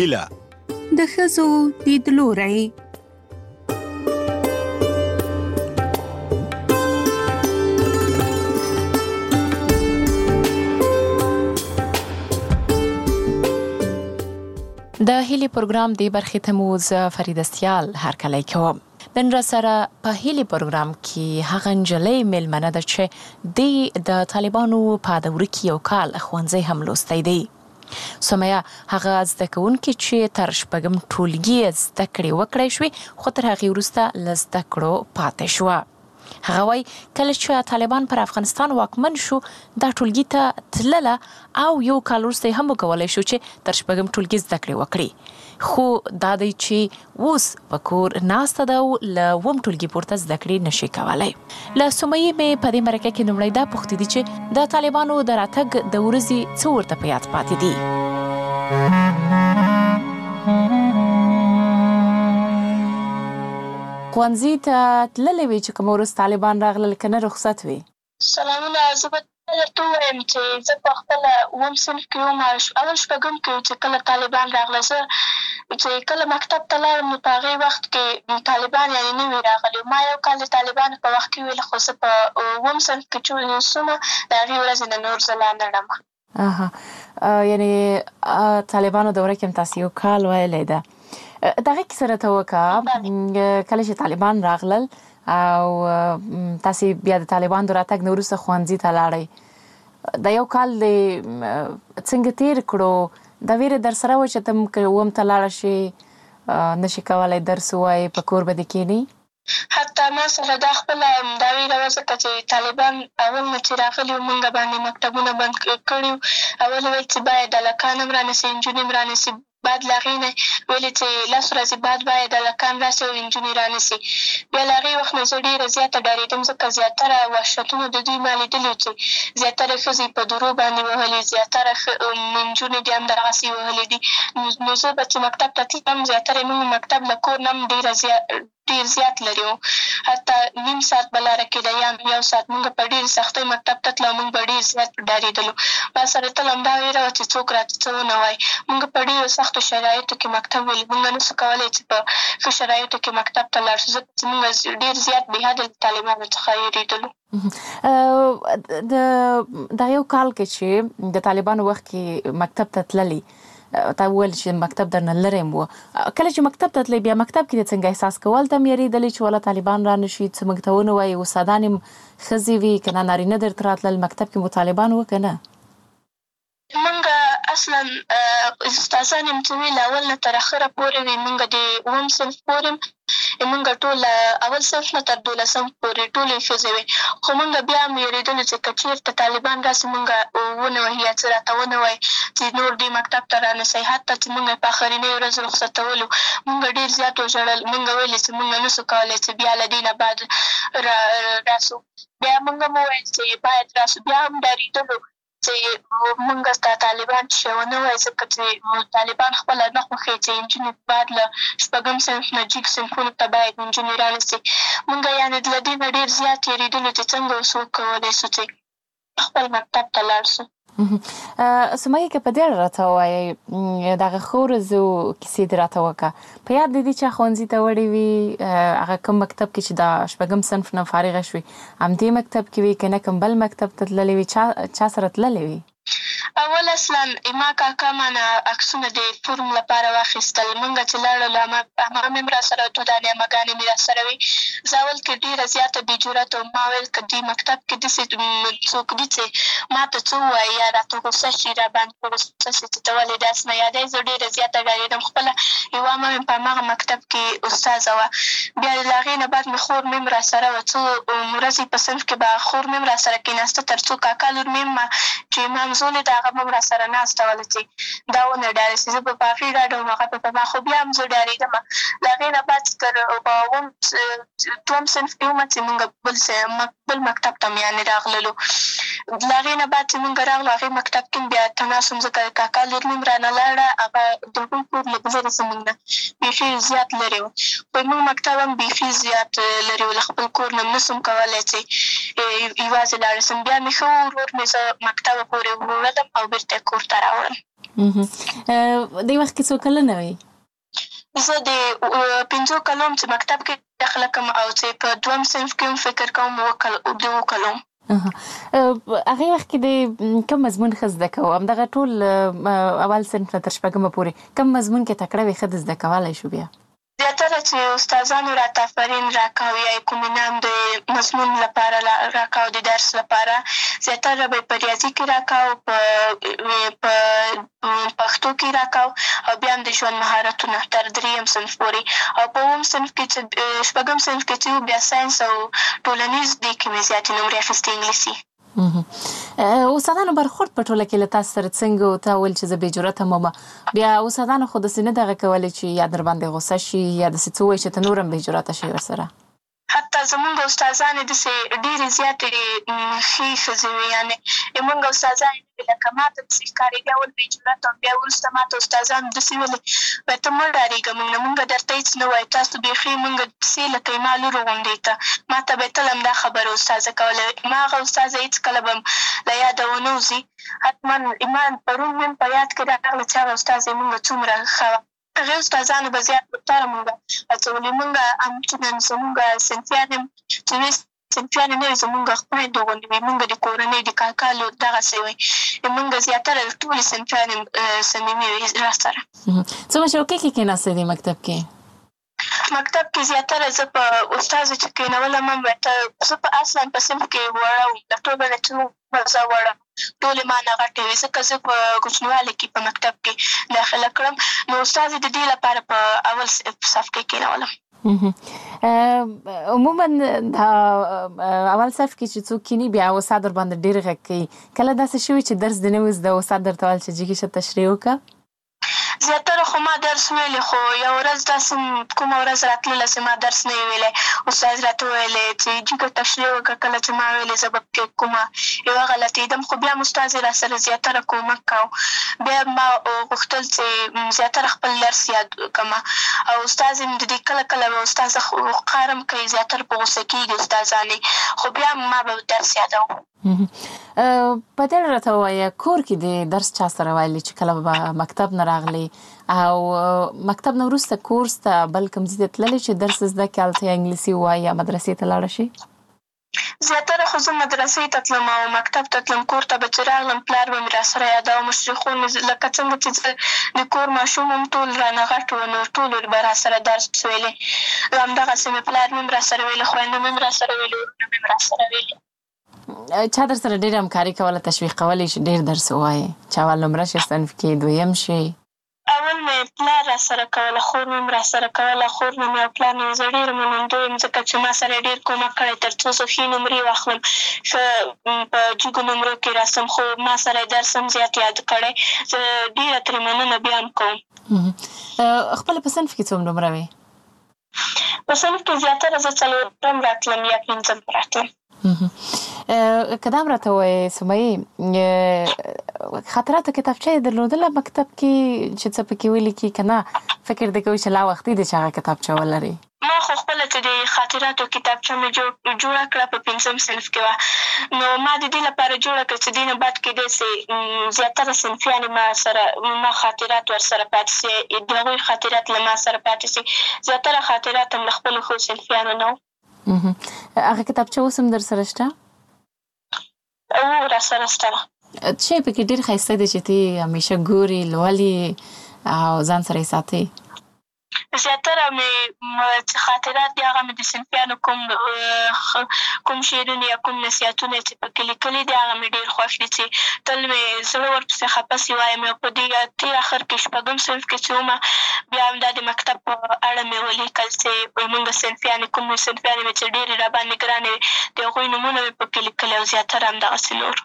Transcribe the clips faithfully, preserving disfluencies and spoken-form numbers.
هیله د ښځو لیدلوری. د هیلې پروګرام دی برخې ته مو زه فریده سیال هرکلی کوم. نن را سره په هیلې پروګرام کې هغه نجلۍ میلمنه ده چې د د طالبانو په دوره کې یو کال ښوونځی هم لوستی دی. سمیه هغه زده کوونکې چې تر شپږم ټولګي زده کړې وکړی شوې خو تر هغې وروسته له زده کړو پاتې شوه. هغه وایي کله چې طالبان پر افغانستان واکمن شو دا ټولګي ته تلله او یو کال وروسته هم وکولی شو چې تر شپږم ټولګي زده کړې وکړي. خو دا دی چې اوس په کور ناسته ده او له اووم ټولګي پورته زده کړې نشي کولی. له سمیې مې په دې مرکه کې لومړی دا پوښتې دي چې د طالبانو د راتګ د ورځې څه ورته په یاد پاتې دي. ښوونځي ته تللی وې چې کومه ورځ طالبان راغلل که نه رخصت وې؟ سلامونه. زه به درته ووایم چې زه په خپله اووم صنف کې وم، اول شپږم کې و چې کله طالبان راغله. زه چې کله مکتب ته لاړم نو په هغې وخت کې طالبان یعنې نه وي راغلي. ما یو کال د طالبانو په وخت کې ویل خو زه په اووم صنف کې چې اوسم د هغې ورځې نه نور زه لا نه ړم. اها یعنې طالبانو دوره کې هم تاسې یو کال ویلی ده. دغه کیسه راته وکړه کله چې طالبان راغلل او تاسې بیا د طالبان د راتګ نه وروسته ښوونځي ته لاړئ. دا یو کال دې څنګه تېر کړو؟ دا ویره در سره وه چې ته که اووم ته لاړه شې نشي کولی درس ووایې په کور به دې کښېنې؟ حتی ما سره دا خپله دا ویره وه ځکه چې طالبان اول نه چې راغلي وو موږ باندې مکتبونه بند کړي وو. اول ویل چې باید هلکان هم رانیسي انجونې هم رانیسي. بعد له هغې نه ویلې چې لس ورځې بعد باید هلکان راسي او انجونې رانیسي. بیا له هغې وخت نه زه ډېره زیاته ډارېدم ځکه زیاتره وحشتونه د دوی ما لیدلي وو چې زیاتره ښځې په درو باندې وهلي، زیاتره نجونې دې هم دغسې وهلي دي. نو زه به چې مکتب ته تلم زیاتره یې موږ مکتب له کور نه هم ډېره زیات ډېر زیات لرې وو. حتی نیم ساعت به لاره کېده یا یو ساعت. موږ په ډېرې سختۍ مکتب ته تلو، موږ به ډېر زیات ډارېدلو. ما سره تل همدا ویره وه چې څوک راته څه ونه وایي. موږ په ډېرو سختو شرایطو کې مکتب ولي. موږ نه سو کولی چې په ښه شرایطو کې مکتب ته لاړ شو ځکه چې موږ ډېر زیات بې حده له طالبانو څخه وېرېدلو. د دغه یو کال کې چې د طالبانو وخت کې مکتب ته تللي، تا وویل چې مکتب درنه لرې هم و. کله چې مکتب ته تللی بیا مکتب کې دې څنګه احساس کول؟ ته هم یېرېدلې چې والا طالبان را نه شي څه موږ ته ونه وایي؟ استادان یې ښځې وي که نه نارینه درته راتلل؟ مکتب کې مو طالبان وه که نه؟ موږ اصلا استادان یم چې ویل اول نه تر اخره پورې وي. موږ د اووم صنف پورې موږ ټول اول صنف نه تر دولسم پورې ټولې ښځې وې. خو موږ بیا هم وېرېدلو چې که چېرته طالبان راسي موږ ونه وهي یا څه راته ونه وایي چې نور دې مکتب ته رانسئ. حتی چې موږ په آخرنۍ ورځ رخصتولو موږ ډېر زیات وژړل. موږ ویلې چې موږ نه سو کولی چې بیا له دې نه بعد را راسو. بیا موږ هم وویل چې باید راسو. بیا هم ډارېدلو چې موږ ستا طالبان چې ونه وایي ځکه چې طالبان خپله نه خوښوي چې نجونې بعد له شپږم صنف نه جګ صنفونو ته باید نجونې رانیسي. موږ یعنې له دې نه ډېر زیات تېرېدلو چې څنګه اوس وکولی سو چې خپل مکتب ته لاړ سو. سمیه که په دې اړه راته ووایئ دغه ښو ورځو کیسې دې راته وکړه. په یاد دې دي چې ښوونځي ته وړې وي هغه کوم مکتب کې چې د شپږم صنف نه فارغه شوې همدې مکتب کې وي که نه کوم بل مکتب ته تللې وي؟ چا چا سره تللې وي؟ اول اصلا ما کاکا مانه عکسونه د فورم لپاره واخیستل. موږ چې لاړلو همغه مې هم را سره دودانې امهګانې مې را سره وي. زه اول کې ډېره زیاته بې جرأته وم. ما ویل که دې مکتب کې داسې څوک دي چې ما ته څه ووایي یا راته غوسه شي را باندې غوسه شي چې ته ولې داسې نه یادوې. زه ډېره زیاته ډارېدم. خپله یوه عمه مې په همغه مکتب کې استاذه وه. بیا له هغې نه بعد مې خور مې هم را سره وه. څو ورځې په صنف کې به خور مې هم را سره کېناسته تر څو کاکا لور مې هم چې مامزولې د هغه به هم را سره ناسته وله چې دا ونه ډارې شي. زه به په هغې ډاډه وم هغه به په ما. خو بیا هم زه ډارېدم. له هغې نه بعد تر په اووم دوم صنف کې ومه چې موږ بل بل مکتب ته مې یعنې راغللو. له هغې نه بعد چې موږ راغلو هغې مکتب کې بیا تناس وم ځکه کاکا لور مې هم رانه لاړه. هغه د هغوی کور لږ لرې زموږ نه بیخي زیات لرې و. خو زموږ مکتب هم بیخي زیات لرې و. له خپل کور نه نه سم کولی چې یوازې لاړه سم. بیا مې ښه ورور مې زه مکتبه پورې وړلم او بېرته یې کور ته راوړم. د وخت کې څو کلنه وي؟ زه د پنځو کلو چې مکتب کې داخله کوم او چې په دویم صنف کې هم فکر کوم د اوو کلو. هغې وخت کې د کوم مضمون ښه زده کوو؟ همدغه ټول اول صنف نه تر شپږمه پورې کوم مضمون کې تکړه وي ښه د زده کولی شو بیا؟ زیاتره چې استادانو راته آفرین راکاو یا کوم انعام د مضمون لپاره راکاو د درس لپاره زیاتره به په ریاضي کې راکاو، په پښتو کې راکاو او بیا هم د ژوند مهارتونه تر درېیم صنف پورې. او په اووم صنف کې چې شپږم صنف کې چې بیا ساینس او ټولنیز دې کې مې زیاتې نمرې اخیستې انګلیسي. استادانو برخورد په ټوله کې له تاسو سره څنګه و؟ تا ویل چې زه بې جرأته یم، بیا استادانو خو داسې نه دغه کولی چې یا در باندې غوسه شي یا داسې څه ووایي چې ته نور هم بې جرأته شي ورسره؟ حتی زمونږ استادانې داسې ډېرې زیاتې ښې ښځې وې، یعنې زمونږ استادانې نه وې لکه ما ته داسې ښکارېدې اول بې جرأته وم، بیا وروسته ما ته استادانو داسې ویلې وایي ته مه ډارېږه، موږ نه موږ درته هېڅ نه وایو، تاسو بیخي موږ پسې لکه زما لور غوندې ته. ما ته به یې تل همدا خبره استاذه کوله. ما هغه استاذه هېڅکله به له یاده ونه وځي. حتما ما پرون مې په یاد کې راغله چې هغه استاذه مونږ څومره ښه وه. هغې استادانو به زیات بهتره مونږ هڅولي. مونږ همچنان زمونږ صنفیان هم چې وې صنفیانې نه وي زمونږ خویندو غوندې وي، مونږ د کورنۍ د کاکا لور دغسې وی. مونږ زیاتره ټولې صنفیانې صمیمي وي را سره. څه مشوکې کې کېناستې دې مکتب کې؟ مکتب کې زیاتره زه په استازو چې کېنولم هم زه په اصلا په صنف کې وړه وم، د ټولو نه چې زه وړه ټولې ما نه غټې وې، ځکه زه په کوچنیوالي کې په مکتب کې داخله کړم نو استازې د دې لپاره په اول صف کې کېنولم. عموما دا اول صف کې چې څوک کینی بیا استاد در باندې ډېر غږ کوي، کله داسې شوي چې درس دې نه وي زده استاد درته ویل چې جګې شه تشریح وکړه؟ زیاتره خو ما درس ویلی، خو یو ورځ داسې کومه ورځ راتلله چې ما درس نه وي ویلی، استاد راته ویلی چې جګه تشریح وکړه. کله چې ما ویلې زه به پکې کومه یوه غلطېدم، خو بیا م استاد یې را سره زیاتره کومک کوو. بیا ما غوښتل چې زیاتره خپل درس یاد کړمه او استاد یې د دې کله کله به استاذه قهر هم کوي، زیاتره په غوسه کېږي استادانې، خو بیا ما به درس یادوم. په دې راته ووایه کور کې د درس چا سره ویلي چې کله به مکتب نه راغلی او مکتب نه وروسته کورس ته بل کوم ځای ته تللی چې درس زده کړې هلته یا انګلیسي ووایي یا مدرسې ته لاړه شي؟ زیاتره خو زه مدرسې ته تلم او مکتب ته تلم. کور ته به چې راغلم پلار به مې را سره یاداو، مشرخون مې لکه څنګه چې زه د کور ماشوم هم ټول رانه غټ وو نو ټولو به را سره درس ویلی. همدغسې مې پلار مې هم را سره ویلي، خویندو مې هم را سره ویلي، ورونه مې هم را سره ویلي. چا در سره ډېر همکاري کوله، تشویق کولی چې ډېر درس ووایې چې اول نمره شي صنف کې دویم شي؟ اول مې پلار را سره کوله، خور مې هم را سره کوله. خور نه مې او پلار نه زه ډېره منندوی یم ځکه چې ما سره ډېر کومک کړی تر څو زه ښې نمرې واخلم، ښه په جګو نمرو کې راسم، خو ما سره یې درس هم زیات یاد کړی. زه ډېره ترې مننه بیا هم کوم. خپله په صنف کې څوم نمره وې؟ په صنف کې زیاتره زه څلورم راتلم یا پنځم راتلم. که دا هم راته ووایې سمیې خاطراتو کتابچه یې درلودله مکتب کې چې څه پکې ولیکي که نه فکر دې کوي چې لا وختي دی چې هغه کتابچه ولري؟ ما خو خپله چې د خاطراتو کتابچه مې جوړه کړه په پنځم صنف کې وه، نو ما د دې لپاره جوړه کړه چې دې نه بعد کېدی سي زیاتره صنفیانې ما سره ما خاطرات ورسره پاتې سي، د هغوی خاطرات له ما سره پاتې سي. زیاتره خاطرات هم له خپلو ښو صنفیانو نه وو. هغه کتابچه اوس هم در سره شته؟ او را سره شته. څه شی پکې ډېر ښایسته دی چې ته همیشه ګورې، لولې او ځان سره یې ساتې؟ زیاتره مې خاطرات دي هغه مې د صنفیانو کوم کوم شعرونه یا کوم نصیحتونه چې پکې لیکلي دي هغه مې ډېر خوښ دي چې تل مې زړه ورپسې خفه سي وایم. او په دې تېر اخر کې شپږم صنف کې چې ومه بیا هم دا د مکتب په اړه مې ولیکل چې زموږ صنفیانې کوم صنفیانې مې چې ډېرې راباندې ګرانې وې د هغوی نومونه مې پکې لیکلي او زیاتره همدغسې نور.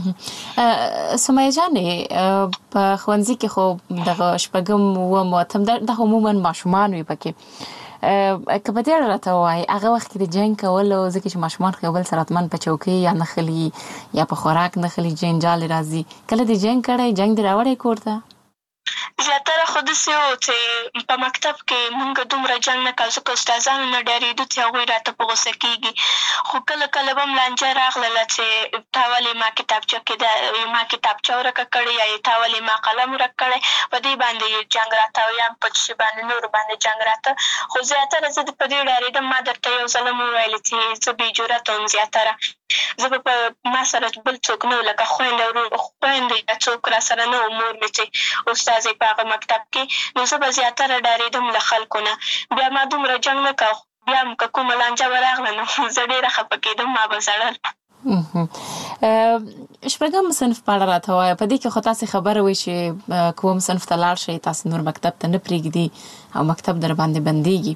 سمیه جانې په ښوونځي کې خو دغه شپږم اووم اتم دغه عموما ماشومان وي پکې، که په دې اړه راته ووایې هغه وخت کې د جنګ کولو ځکه چې ماشومان خو یو بل سره حتما په چوکۍ یا نښلي یا په خوراک نښلي جنجال راځي، کله دې جنګ کړی؟ جنګ دې راوړی کور ته؟ زیاتره خو داسې و چې په مکتب کې مونږ دومره جنګ نه کول، ځکه استادانو نه ډارېدو چې هغوی راته په غوسه کېږي. خو کله کله به م لانجه راغلله چې تا ولې ما کتابچه کې دا ما کتابچه ورکه کړې یا تا ولې ما قلم ورک کړی، په دې باندې جنګ راته او یا په شي باندې نورو باندې جنګ راته. خو زیاتره زه په دې ډارېدم. ما درته یو ځله م وویلې چې زه بې جرأته وم زیاتره. زه به په ما سره بل څوک نه و، لکه خویندې ورور خویندې یا څوک را سره نه و، مور مې چې استازی په هغه مکتب کې، نو زه به زیاتره ډارېدم له خلکو نه. بیا ما دومره جنګ نه کوه، بیا هم که کومه لانجه به راغله نو زه ډېره خفه کېدم، ما به ژړل. شپږم صنف په اړه راته ووایه. په دې کې خو تاسې خبره وایي چې کوم صنف ته لاړ شئ، تاسې نور مکتب ته نه پرېږدي او مکتب در باندې بندېږي.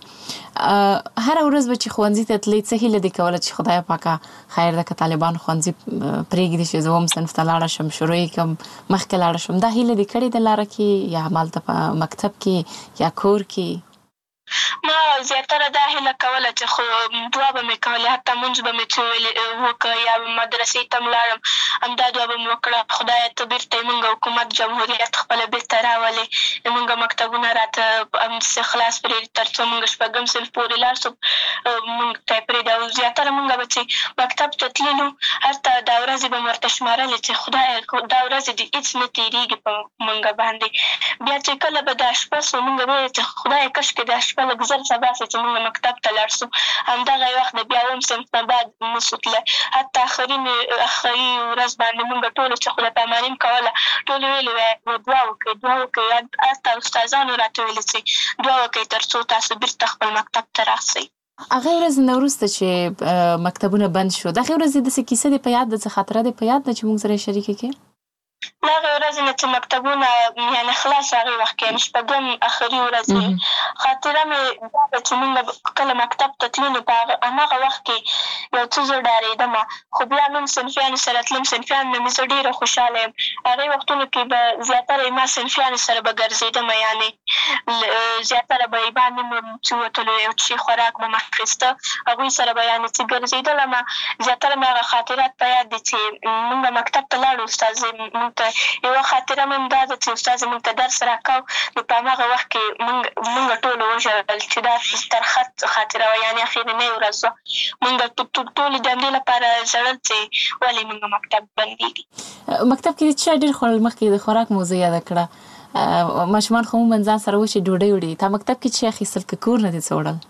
هره ورځ به چې ښوونځي ته تلئ، څه هیله دې کوله چې خدای پاکه خیر ده که طالبان ښوونځي پرېږدي چې زه اووم صنف ته لاړه شم، شروع یې کړم، مخکې لاړه شم. دا هیله دې کړې ده لاره کې یا همالته په مکتب کې یا کور کې؟ ما زیاتره دا هیله کوله چې خو دعا به مې کولې، حتی مونځ به مې څه وکړه یا مدرسې ته م لاړم، همدا دعا به مې وکړه، خدایه ته بېرته یې مونږ حکومت جمهوریت خپله بېرته راولې، مونږ مکتبونه راته همداسې خلاص پرېږدي تر څو مونږ شپږم صنف پورې لاړ شو، مونږ ته یې پرېږدي. او زیاتره مونږ به چې مکتب ته تللو، هلته دا ورځې به مې ورته شمارلې چې خدایه دا ورځې دې هېڅ نه تېرېږي په مونږ باندې. بیا چې کله به دا شپه سو، مونږ به ویل چې خدایه کاشکې دا شپه لږ زر سبا سه چې مونږ مکتب ته لاړ سو. همدغه وخت د بیا اووم صنف نه بعد نسو تللی. حتی آخري آخري ورځ باندې مونږ ټولو چې خدای پاماني م کوله، ټولو ویلې وی دعا وکړئ دعا وکړئ. هلته استادانو راته ویلې چې دعا وکړئ تر څو تاسو بېرته خپل مکتب ته راسئ. هغې ورځې نه وروسته چې مکتبونه بند شو، د هغې ورځې داسې کیسه دې په یاد ده، څه خاطره دې په یاد ده چې مونږ سره یې شریکه کړې؟ له هغې ورځې نه چې مکتبونه یعنې خلاص هغې وخت کې یعنې شپږم آخري ورځ وي، خاطره مې دا ده چې مونږ کله مکتب ته تلو نو په هماغه وخت کې یو څه زه ډارېدم، خو بیا مې صنفیانو سره تلم، صنفیانو نه مې زه ډېره خوشحاله یم. هغې وختونو کې به زیاتره ما صنفیانو سره به ګرځېدم، یعنې زیاتره به یې باندې مې چې وتلو، یو څه خوراک به مې اخیسته، هغوی سره به یعنې چې ګرځېدلم. زیاتره مې هغه خاطرات په یاد دي چې مونږ مکتب ته لاړو، استاد یوه خاطره مې هم دا ده چې استاد زموږ ته درس راکاو، نو په هماغه وخت کې مونږ مونږ ټولو وژړل چې دا ترخه خاطره وه، یعنې اخرنۍ ورځ وه. مونږ ټولو د همدې لپاره ژړل چې ولې مونږ مکتب بندېږي. مکتب کې دې څه شی ډېر خوړل؟ مخکې د خوراک موضوع یاده کړه. ماشومان خو عموماً ځان سره وچې ډوډۍ وړي، تا مکتب کې څه اخیستل که کور نه دې څه وړل؟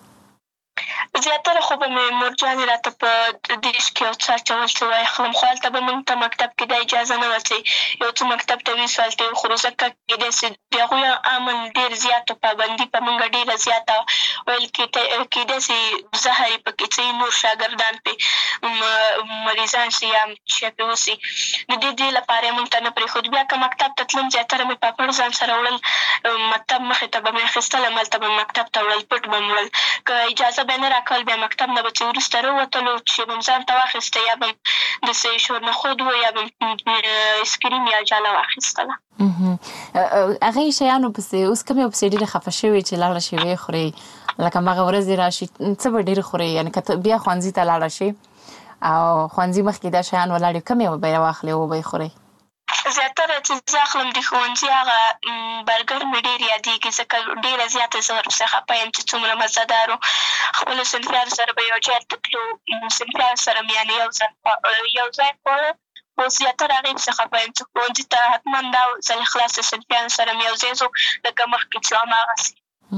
زیاتره خو به مې مورجانې راته په دیش کې یو څه اچول چې واخلم، خو هلته به مونږ ته مکتب کې دا اجازه نه وه چې یو څه مکتب ته ویسو هلته یې وخورو، ځکه کېدای سي د هغوی امن ډېر زیات و، پابندي په مونږ ډېره زیاته وه، ویل کېدای سي زهر یې پکې څه نور شاګردان پرې مریضان سي یا شی پرې وسي، د دې دې لپاره یې مونږ ته نه پرېښود. بیا که مکتب ته تلم، زیاتره مې پاپړ ځان سره وړل، مکتب مخې ته به مې اخیستل، هملته به مې مکتب ته وړل، پټ به مې وړل. که اجازه به یې نه راکول، بیا مکتب نه به چې وروسته راووتلو چې به م ځان ته واخیسته، یا به م داسې شورنخود و یا به م ایسکریم یا جاله واخیستله. هغې شیانو پسې اوس کوم یو پسې ډېرې خفه شوې چې لاړه شي ویې خورې، لکه هماغه ورځې راشي څه به ډېر خورې؟ یعنې که ته بیا ښوونځي ته لاړه شي او ښوونځي مخکې دا شیان ولاړ وي، کوم یو به یې راواخلې او به یې خورې؟ زیاتره چې زه اخلم د ښوونځي هغه برګر مې ډېر یادېږي، ځکه ډېره زیاته زه ورپسې خفه یم چې څومره مزهدار و. خپلو صنفیانو سره به یو ځای ته تلو، صنفیانو سره مې یعنې یو ځای یو ځای خوړه، خو زیاتره هغې پسې خفه یم چې ښوونځي ته حتما دا ځلې خلاص صنفیانو سره مې یو ځای ځو، لکه مخکې چې هماغسې.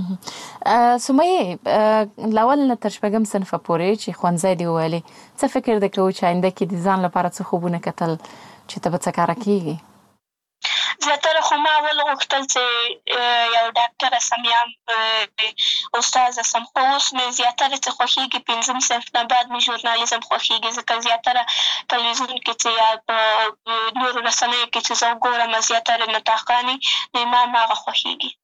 سمیې، له اول نه تر شپږم صنفه پورې چې ښوونځی دې وویلې، څه فکر دې کوو چې آینده کې د ځان لپاره څه خوبونه کتل چې ته به څه کاره کېږي؟ زیاتره خو ما اول غوښتل چې یو ډاکټره سم یا استاذه سم، خو اوس مې زیاتره څه خوښېږي پنځم صنف نه بعد مې ژورنالیزم خوښېږي، ځکه زیاتره تلویزیون کې چې یا په نورو رسنیو کې چې زه وګورم زیاتره نطاقانې، نو ما هماغه خوښېږي.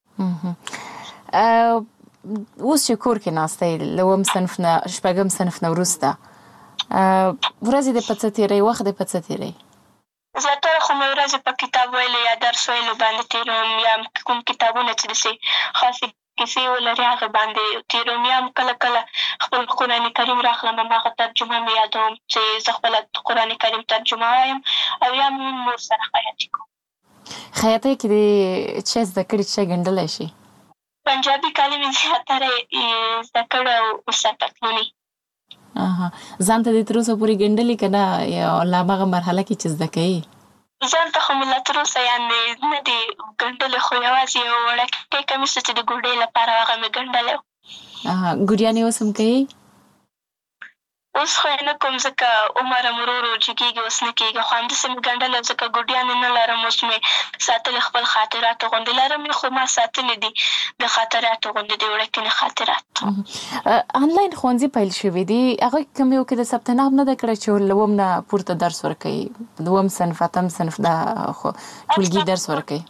اوس چې کور کې ناسته یې له اووم صنف نه شپږم صنف نه وروسته، ورځې دې په څه تېروي، وخت دې په څه تېروي؟ زیاتره خو مې ورځې په کتاب ویلو یا درس ویلو باندې تېروم، یا کوم کتابونه چې داسې خاصې کیسې ولري هغه باندې تېروم، یا هم کله کله خپل قرآن کریم راخلم، هماغه ترجمه مې یادوم چې زه خپله قرآن کریم ترجمه وایم، او یا هم نور سره خیاطي کوم. خیاطۍ کې دې څه زده کړي چې ګنډلی شي؟ پنجابي کالي مې زیاتره زده کړي او ورسره پتلوني. اها ځان ته دې تر اوسه پورې ګنډلي که نه یا لا هماغه مرحله کې چې زده کوي؟ ځان ته خو مې لا تر اوسه یعنې نه دي ګنډلي، خو یوازې یو وړوکی کمیس چې د ګوډۍ لپاره هغه مې ګنډلی و. اها ګوریانې اوس هم کوي؟ اوس خو یې نه کوم ځکه عمر هم ورو ورو جګېږي، اوس نه کېږي. خو همداسې مې ګنډلی ځکه ګوډیانې نه لرم، اوس مې ساتلې خپل خاطراتو غوندې لرم یې، خو ما ساتلې دي د خاطراتو غوندې د وړکینې خاطرات. آنلاین ښوونځي پیل شوي دي، هغوی کوم یو کې د ثبت نام نه ده کړی چې له اووم نه پورته درس ورکوي، دوم صنف اتم صنف دا خو ټولګي درس ورکوي؟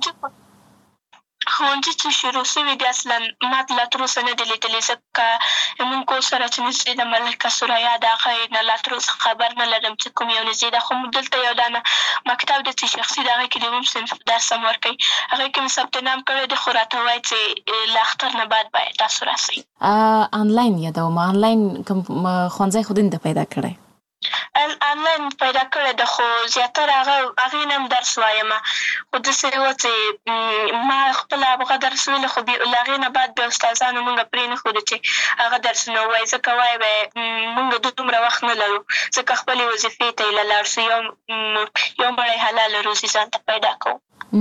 ښوونځي چې شروع شوي دي اصلا ما لا تر اوسه نه دي لیدلي، ځکه زموږ کور سره چې نږدې ده ملکه سریا د هغې نه لا تر اوسه خبر نه لرم چې کوم یو نږدې ده. خو دلته یو دانه مکتب دی چې شخصي د هغې کې د اووم صنف درس هم ورکوي، هغې کې مې ثبت نام کړی دی، خو راته وایي چې له اختر نه بعد باید تاسو راسئ. آنلاین یادوم، آنلاین کوم ښوونځی خو دې نه ده پیدا کړی؟ آنلاین پیدا کړی ده، خو زیاتره هغه هغې نه هم درس وایم، خو داسې وه چې ما خپله هغه درس ویلو، خو له هغې نه بعد بیا استادانو مونږ پرېنښودو چې هغه درسونه ووایي، ځکه وایي به یې مونږ دومره وخت نه لرو، ځکه خپلې وظیفې ته یې له لاړ شو، یو یو مړی حلاله روزي ځان ته پیدا کوو.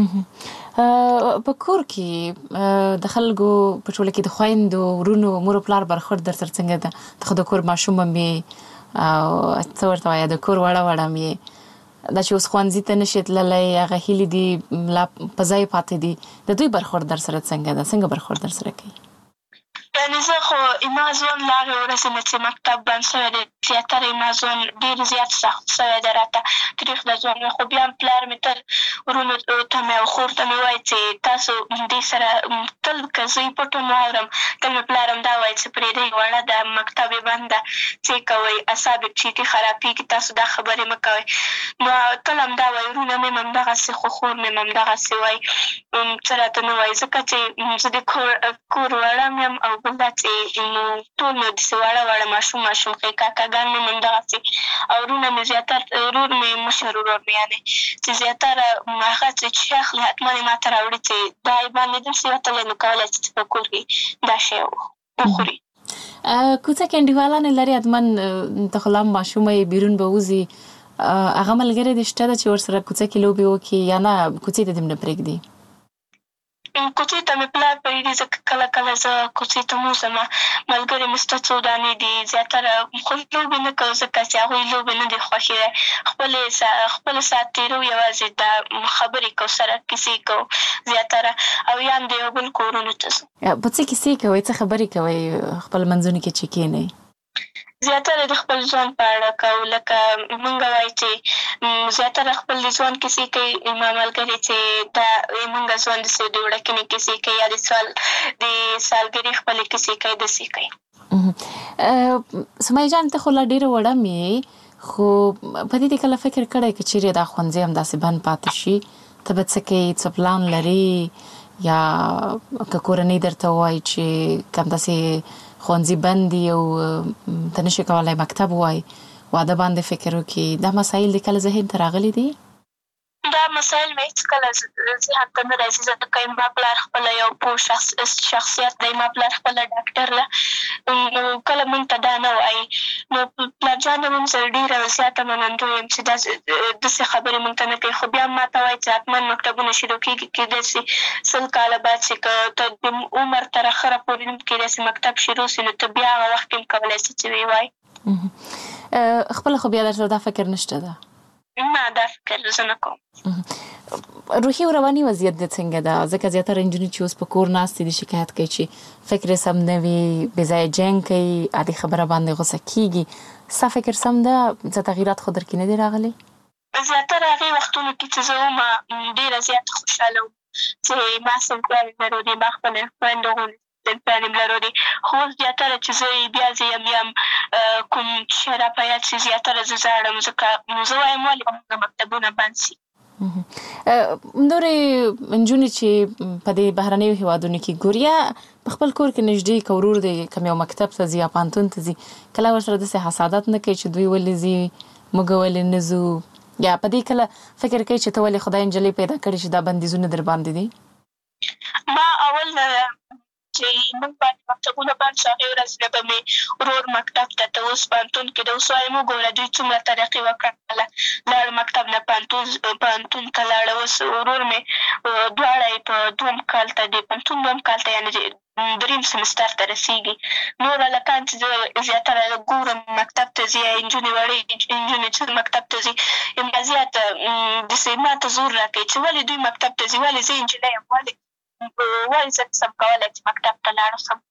په کور کې د خلکو په ټوله کې د خویندو ورونو مور و پلار برخورد در سره څنګه ده؟ ته خو د کور ماشوم هم یې او څه ورته وایه د کور وړه وړه هم یې، دا چې اوس ښوونځي ته نشي تللی، هغه هیلې دي لا په ځای پاتې دي، د دوی برخورد در سره څنګه ده؟ څنګه برخورد در سره کوي؟ یعنې زه خو زما ژوند له هغې ورځې نه چې مکتب بند شوی دی زیاتره زما ژوند ډېر زیات سخت شوی دی راته، تریخ د ژوند مې. خو بیا هم پلار مې تل ورونو ته مې او خور ته مې وایي چې تاسو دې سره تل که زه یې پټ هم واورم، تل مې پلار هم دا وایي چې پرېږدئ وړه ده، مکتب یې بند ده، څه یې کوئ، اعصاب یې چیټي خرابېږي، تاسو دا خبرې مه کوئ. نو تل همدا وایي، ورونه مې هم همدغسې، خو خور مې هم همدغسې وایي، څه راته نه وایي، ځکه چې زه د کور کور وړه م یم، او بل دا چې ټول مې داسې وړه وړه ماشوم ماشوم ښې کاکاګان مې هم همدغسې، او ورونه مې زیاتر ورور مې مشر ورور مې یعنې چې زیاتره هغه چې شی اخلي حتما یې ما ته راوړي چې دا یې باندې داسې وتلی، نو کولی شي چې په کور کې دا شی وخوري. کوڅه کې انډیوالانې لري حتما، ته خو لا هم ماشومه یې، بیرون به وځي، هغه ملګرې دې شته ده چې ورسره کوڅه کې لوبې وکړي یا نه کوڅې ته دې هم نه پرېږدي؟ کوڅې ته مې پلار پرېږدي، ځکه کله کله زه کوڅې ته م وځم، ملګرې مې شته څو دانې دي، زیاتره خو لوبې نه کوو ځکه چې هغوی لوبې نه دي خوښې دی، خپلې خپل ساعت تېرو، یوازې دا خبرې کوو سره، کیسې کوو زیاتره، او یا هم د یو بل کورونو ته ځو. په څه کیسې کوئ؟ څه خبرې کوئ خپل منځونو کې چې کښېنئ؟ زیاتره د خپل ژوند په اړه کوو، لکه مونږ وایو چې زیاتره خپل د ژوند کیسې کوي، زما ملګرې چې دا مونږ ژوند داسې د وړکینې کیسې کوي، یا د سال د سالګرې خپلې کیسې کوي، داسې کوي. سمیه جان ته خو لا ډېره وړه م یې، خو په دې دې کله فکر کړی که چیرې دا ښوونځی همداسې بند پاتې شي، ته به څه کوې؟ څه پلان لرې؟ یا که کورنۍ درته ووایي چې که همداسې ښوونځي بند دي او ته نشي کولی مکتب ووایي، واده باندې فکر وکړي، دا مسایل دې کله ذهن ته راغلي دي؟ دا مسایل مې هېڅکله ذهن ته نه راځي، ځکه زما پلار خپله یو پوه شخصیت دی، زما پلار خپله ډاکټر ده، نو کله مونږ ته دا نه وایي. نو پلار جان هم زه ډېره زیاته منندوی یم چې داسې خبرې مونږ ته نه کوي، خو بیا هم ما ته وایي چې حتما مکتبونه شروع کېږي، کېدای شي سل کاله بعد چې که ته د عمر تر اخره پورې هم کېدای شي مکتب شروع شي، نو ته بیا هغه وخت کې هم کولی شي چې ویې وایي. خپله خو بیا در سره دا فکر نشته ده؟ نه، دا فکر زه نه کوم. روحي او رواني وضعیت دې څنګه ده؟ ځکه زیاتره نجونې چې اوس په کور ناستې دي شکایت کوي چې فکر یې سم نه وي، بې ځایه جنګ کوي، عادي خبره باندې غوسه کېږي. ستا فکر سم ده؟ څه تغییرات خو در کې نه دي راغلي؟ زیاتره هغې وختونو کې چې زه وم ډېره زیاته خوشحاله وم چې ما صنفیان لرو دي، ما خپله خویندو غوندې صنفیان یم لرو دي، خو اوس زیاتره چې زه بیا زه یم یم کوم شی را په یاد شي زیاتره زه ژاړم، ځکه زه وایم ولې زموږ مکتبونه بند شي. نورې نجونې چې په دې بهرنیو هېوادونو کې ګوري، یا په خپل کور کې نږدې که ورور دی کوم یو مکتب ته ځي یا پوهنتون ته ځي، کله ورسره داسې حسادت نه کوي چې دوی ولې ځي، موږ ولې نه ځو، یا په دې کله فکر کوي چې ته ولې خدای نجلۍ پیدا کړې چې دا بندیزونه در باندې دي؟ ما اول چې موږ باندې مکتبونه بند شو هغې ورځ نه به مې ورور مکتب ته ته اوس پوهنتون کې دی. اوس وایم وګوره دوی څومره ترقي وکړله، لاړ مکتب نه پوهنتون پوهنتون ته لاړه. اوس ورور مې دواړه یې په دوم کال ته دی، پوهنتون دوم کال ته یعنې دریم سمستر ته رسېږي. نور هلکان چې زه زیاتره ګورم مکتب ته ځي، یا نجونې وړې نجونې چې مکتب ته ځي، ما زیات داسې ما ته زور راکوي چې ولې دوی مکتب ته ځي، ولې زه نجلۍ یم، ولې ولې زه نشم کولی چې مکتب ته لاړ شم.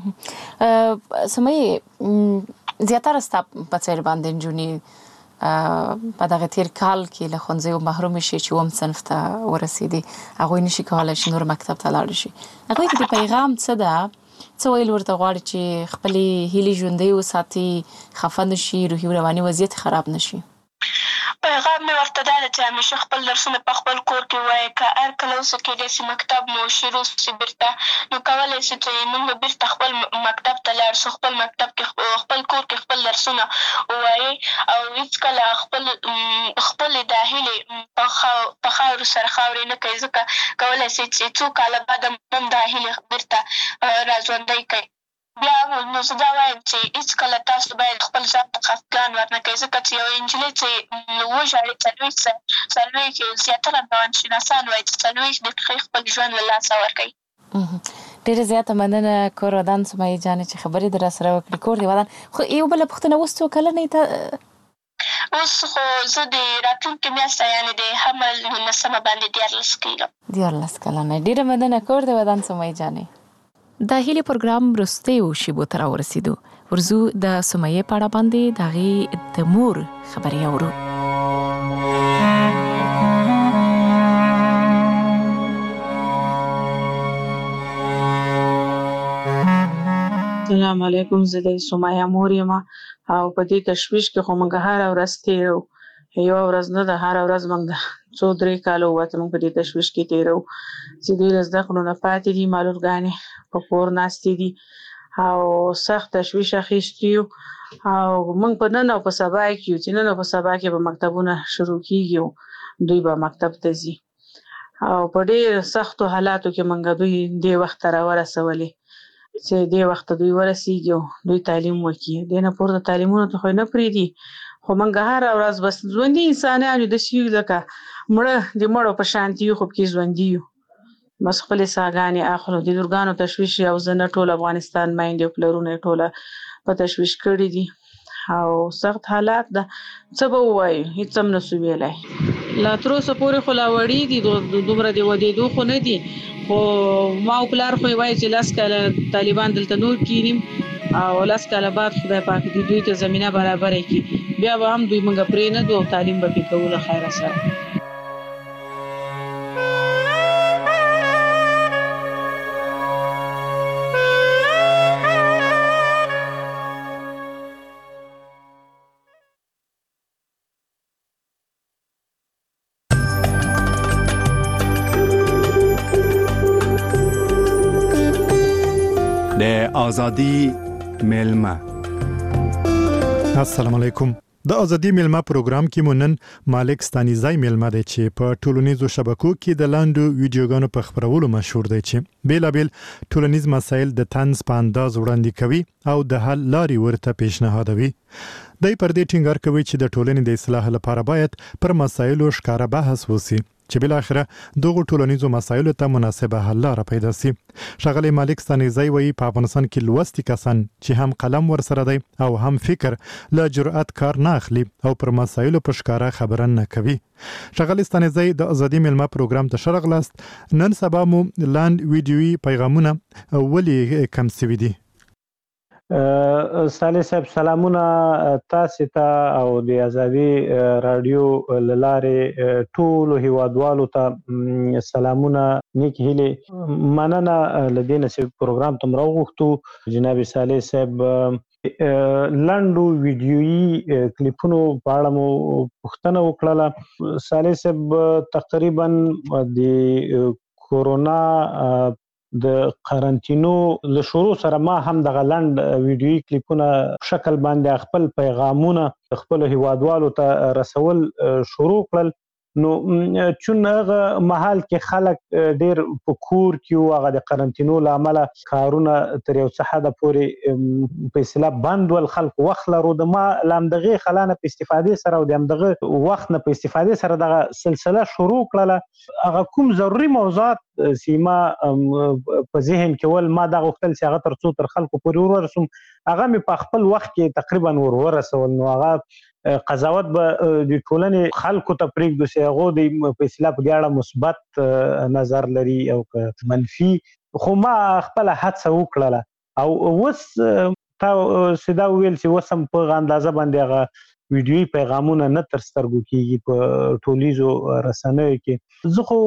سمیې زیاتره ستا په څېر باندې نجونې په دغه تېر کال کې له ښوونځیو محرومې شي چې اووم صنف ته ورسېدې، هغوی نشي کولی چې نور مکتب ته لاړ شي. هغوی ته د پیغام څه ده؟ څه ویل ورته غواړي چې خپلې هیلې ژوندۍ وساتي، خفه نه شي، روحي رواني وضعیت خراب نه شي؟ پیغام مې ورته دا ده چې همیشه خپل درسونه په خپل کور کې ووایي. که هر کله اوسه کېدای شي مکتب مو شروع شي بېرته، نو کولی شي چې موږ به بېرته خپل مکتب ته لاړ شو، خپل مکتب کې خپل کور کې خپل درسونه ووایي، او هېڅکله خپل خپلې دا هیلې په خاورو سره خاورې نه کوي، ځکه کولی شي چې څو کاله بعد هم دا هیلې بېرته راژوندۍ کوي. بیا نو زه دا وایم چې هېڅکله تاسو باید خپل ځان ته خفګان ورنه کوئ، ځکه چې یوه نجلۍ چې وژاړي څلوېښت څلوېښت زیاتره روانشناسان وایي چې څلوېښت دقیقې خپل ژوند له لاسه ورکوي. ډېره زیاته مننه کور ودان سمیې جانې چې خبرې در راسره وکړې. کور دې ودان. خو یو بله پوښتنه، اوس څو کلنې ته؟ اوس خو زه د راتلونکې میاشته یعنې د حمل نولسمه باندې دیارلس کېږم. دیارلس کلنه. ډېره مننه کور دې ودان سمیې جانې. د هیلې پروګرام وروستیو شیبو ته راورسېدو. ورځو د سمیې په اړه باندې د هغې د مور خبرې اورو. السلام علیکم، زه د سمیه مور یم، او په دې تشویش کې خو موږ هره ورځ تېرو، یوه ورځ نه ده، هره ورځ موږ د څو درې کاله ووته موږ په دې تشویش کې تېرو چې دوی له زده کړو نه پاتې دي، معلولګانې په کور ناستې دي او سخت تشویش اخیستي یو. او موږ په نن او په سبا کې یو چې نن او په سبا کې به مکتبونه شروع کېږي، دوی به مکتب ته ځي، او په ډېر سختو حالاتو کې موږ دوی دې وخت ته راورسولې چې دې وخت ته دوی ورسېږي او دوی تعلیم وکړي. دې نه پورته تعلیمونو ته خو نه پرېږدي، خو موږ هره ورځ بس ژوندي انسانان یو، داسې یو لکه مړه د مړو په شانتي یو، خو پکې ژوندي یو، بس خپلې ساګانې اخلو. د لورګانو تشویش او زه نه، ټول افغانستان میندې او پلرونه یې ټوله په تشویش کړي دي او سخت حالات ده. څه به ووایو، هېڅ هم نه سو ویلی. لا تر اوسه پورې خو لا وړي دي، دومره د ودېدو خو نه دي، خو ما او پلار خو یې وایي چې لس کاله طالبان دلته نور کینیم او لس کاله بعد خدای پاک دې دوی ته زمینه برابره کړي، بیا به هم دوی موږ پرې نه دو او تعلیم به پې کوو له خیره سره. آزادی میلمه. السلام علیکم. د آزادی میلمه پروګرام کې مونن مالک ستانیزای میلمه دی چې په ټولنیزو شبکو کې د لاندو ویډیوګانو په خبرولو مشهور دی چې بیلابل ټولنیز مسایل د طنز په انداز وړاندې کوي او د حل لارې ورته پیشنهادوي. دای پر دې ټینګار کوي چې د ټولنې د اصلاح لپاره باید پر مسایلو ښکاره بحث وسی چې بل اخره دغه ټولنیزو مسایلو ته مناسبه حل لاره پیدا شي. ښاغلی مالک ستانیزای وایي په افغانستان کې لوستي کسان چې هم قلم ورسره دی او هم فکر له جرأت کار نه اخلي او پر مسایلو په ښکاره خبره نه کوي. ښاغلی ستانیزای د ازادي میلمه پروګرام ته شرغلاست. نن سبا مو لاند ویډیوي پیغامونه ولې کم سوي دي؟ صالح صاحب سلامونه تاسو ته او د ازادي رادیو لاره ټول هیوادوالو ته سلامونه نیک هیله مننه لدینه چې پروګرام تم راغوښتو جناب صالح صاحب لاندو ویډیویي کلیپونو په اړه مو پوښتنه وکړه. صالح صاحب تقریبا د کورونا د قرنټینو له شروع سره ما هم د غلند ویډیوي کلیپونه شکل باندې خپل پیغامونه خپل هیوادوالو ته رسول شروع کړل. نو چون هغه محل کې خلک ډیر په کور کې هغه د قرنټینو لامل کارونه تر یو څه حد پورې په اصطلاح بند ول، خلک وخت لرو د ما لامدغه خلانه په استفاده سره او دغه وخت نه په استفاده سره دغه سلسله شروع کړله. هغه کوم ضروري موضوعات سیما په ذهن کې ول ما دغه وختل چې هغه تر څو تر خلکو پورې ورسوم هغه مې په خپل وخت کې تقریبا ور ورسول. نو هغه قضاوت به د ټولنې خلکو ته پرېږدو چې هغه د په اصطلاح په دې اړه مثبت نظر لري او منفي، خو ما خپل هڅه وکړله او اوس تا سیدا ویل چې اوس هم په اندازه باندې هغه ویډیوي پیغامونه نه تر سترګو کېږي په ټولیزو رسنیو کې. زه خو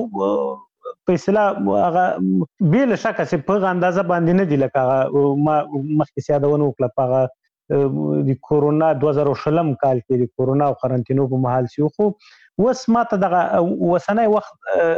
په اصطلاح هغه بې له شکه چې په اندازه باندې نه دي لکه ما مخکې یادونه وکړه په هغه د کورونا دوه زره شلم کال کې د کورونا او قرنټینو په محل شو. خو اوس ماته دغه وسنۍ وخت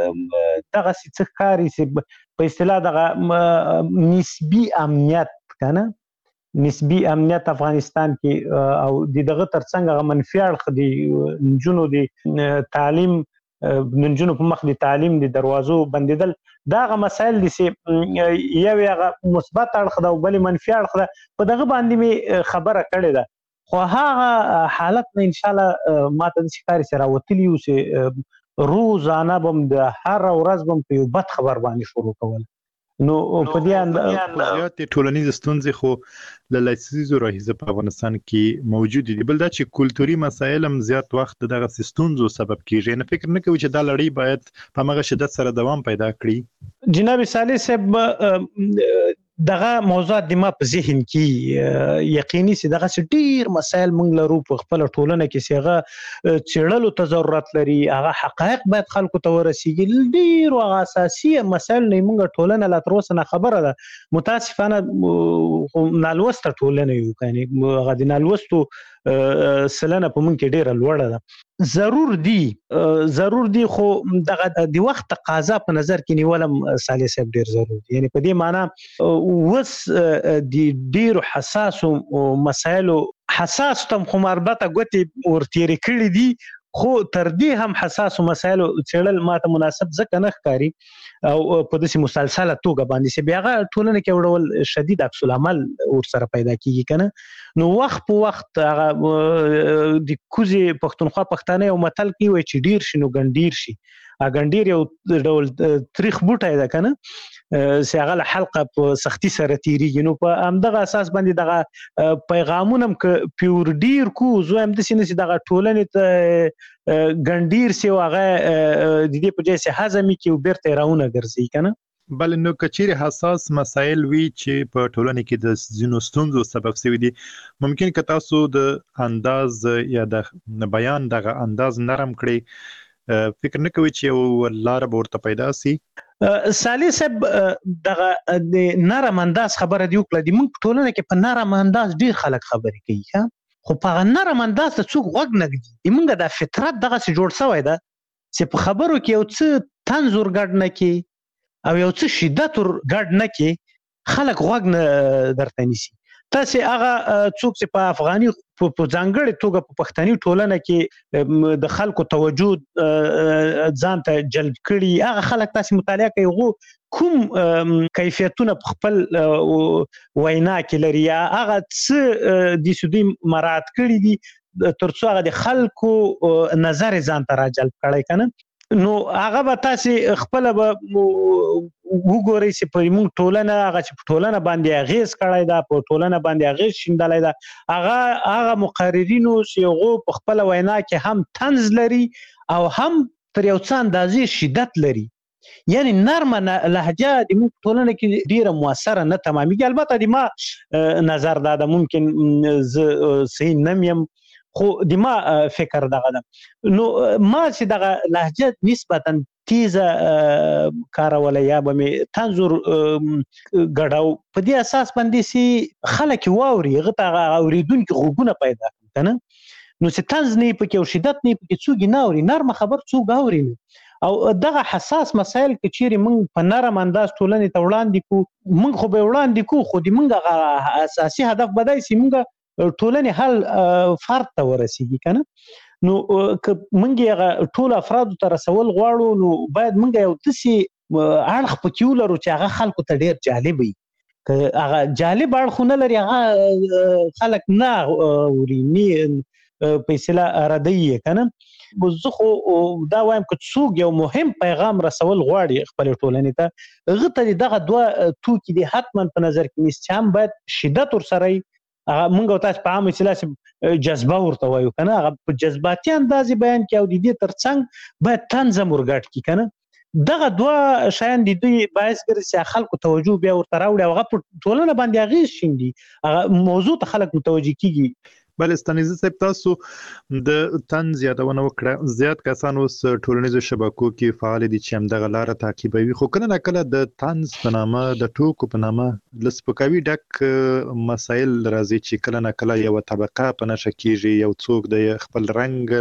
دغه څه ښکاري چې په اصطلاح دغه نسبي امنیت کنه نسبي امنیت افغانستان کې او دغه ترڅنګ هغه منفي اړخ د نجونو د تعلیم نجونو په مخ د تعلیم د دروازو بندیدل داغه مسائل دي چې یو هغه مثبت اړخ ده او بل منفي اړخ ده. په دغه باندې می خبره کړې ده، خو هغه حالت نه ان شاء الله ماته د شکاري سره وتلی او چې روزانه بم د هر ورځ بم په یو بد خبر باندې شروع کول. نو په دې اند ټولنیز ستونزې خو له لسیزو راهیسې په افغانستان کې موجود دي، بل دا چې کلتوري مسایل هم زیات وخت دغه ستونزو سبب کیږي. نه فکر نه کوي چې دا لړۍ باید په هغه شدت سره دوام پیدا کړي؟ جناب صالح صاحب دغه موضوعات د ما په ذهن کې یقیني سي دغه ډیر مسایل مونږ لرو په خپل ټولنه کې چې هغه چېړلو ته ضرورت لري، هغه حقایق باید خلکو ته ورسیږي. ډیر او اساسي مسایل نه مونږ ټولنه لا تر اوسه نه خبره ده. متاسفانه نالوسته ټولنه یو کني هغه د نالوستو سلنه په مونږ کې ډیره لوړه ده. ضرور دی ضرور دی خو دغه د وخت تقاضا په نظر کې نیولم صالح صاحب ډیر ضروري دی. یعنی په دې معنی وس د ډیر حساس مسایلو حساس تم خو مربطه غوتی ورتيري کړی دي، خو تر دې هم حساس مسایلو چړل ماته مناسب ځکه نه ښکاری او په داسې مسلسله توګه باندې چې بیا ټولنه کې وړول شدید عکس العمل ور سره پیدا کیږي کنه. نو وخت په وخت هغه د کوزي پښتونخوا پښتانه یو متل کوي چې ډیر شنو ګنډیر شي. ا ګنډیر یو ډول تاریخ بوټای ده کنه چې هغه حلقه په سختي سره تیریږي. نو په همدغه اساس باندې دغه پیغامونه ک پیور ډیر کو زو هم د سینې دغه ټولنې ته ګنډیر سی هغه د دې په ځای چې هضمي کې وبرته راونه ګرځي کنه. بل نو کچیر حساس مسایل وی چې په ټولنه کې د ځینو ستونزو سبب شوی دي، ممکن که تاسو د انداز یا د بیان دغه انداز نرم کړئ، فکر نه کوي چې یو لار به ورته پیدا سي؟ صالح صاحب دغه د نرم انداز خبره دی وکړه. د موږ ټولنه کې په نرم انداز ډیر خلک خبرې کوي، خو په نرم انداز ته څوک غوږ نه ږدي. موږ د فطرت دغه څه جوړ شوی ده چې په خبرو کې یو څه تنزور ګډ نه کی او یو څه شدت ګډ نه کی خلک غوږ نه درته نیسي. تاسو هغه څوک چې په افغاني په ځانګړي توګه په پښتني ټولنه کې د خلکو توجه ځان ته جلب کړي، هغه خلک تاسو مطالعه کوي کوم کیفیتونه په خپل وینا کې لري، هغه څه د سودی مراد کړي دي ترڅو هغه د خلکو نظر ځان ته راجلب کړي کنه. نو هغه به تاسو خپل به وګورئ چې په موږ ټولنه هغه چې په ټولنه باندې اغیز کړی دا په ټولنه باندې اغیز شیندلای دا هغه هغه مقررینو چې هغه په خپل وینا کې هم طنز لري او هم تر یو څه اندازې شدت لري. یعنی نرمه لهجه د موږ ټولنه کې ډیره موثره نه تمامېږي. البته د ما نظر دا ده، ممکن زه صحیح نه یم خو د ما فکر دغه ده. نو ما چې دغه لهجه نسبتا تیزه کارولای یا به می تنظر غړاو په دې اساس باندې سي خلک واوري غته اوریدونکو غوګونه پیدا کنه. نو چې تنز نه پکې او شدت نه پکې څوګي نه اوري، نرمه خبر څوګ اوري او دغه حساس مسایل کې چیرې موږ په نرم انداز ټولنې ته وړاندې کو موږ خو به وړاندې کو خو د موږ اساسي هدف بدای سي موږ ټولنې حل فرد ته ورسیږي کنه نو که موږ هغه ټول افراد ته رسول غواړو نو باید موږ یو دسي اړخ پکې ولرو چې هغه خلکو ته ډیر جالب وي که هغه جالب اړخ نه لري هغه خلک نه ورینی په اصطلاح ردی کنه زه خو دا وایم چې څوک یو مهم پیغام رسول غواړي خپل ټولنې ته هغه ته دغه دوه توکي دي حتما په نظر کې نیسي چې هم باید شدت ورسره مونږ او تاسو په عام اصطلاح جذبه ورته وایو کنه هغه په جذباتي انداز بیان کې او د دې ترڅنګ باید تنظیم ورګټ کی کنه دغه دوه شیان د دوی باعث ګرځي خلکو توجه بیا ورته راوړي او هغه په ټولنه باندې اغیز شیندي هغه موضوع ته خلک متوجه کیږي بل ستانیزه صاحب تاسو د طنز یادونه وکړه زیات کسان اوس ټولنیزو شبکو کې فعال دي چې همدغه لار تعقیبوي خو کله نه کله د طنز په نامه د ټوکو په نامه لسپکاوي ډک مسایل راځي چې کله نه کله یو طبقه په نشه کېږي یو څوک د خپل رنگ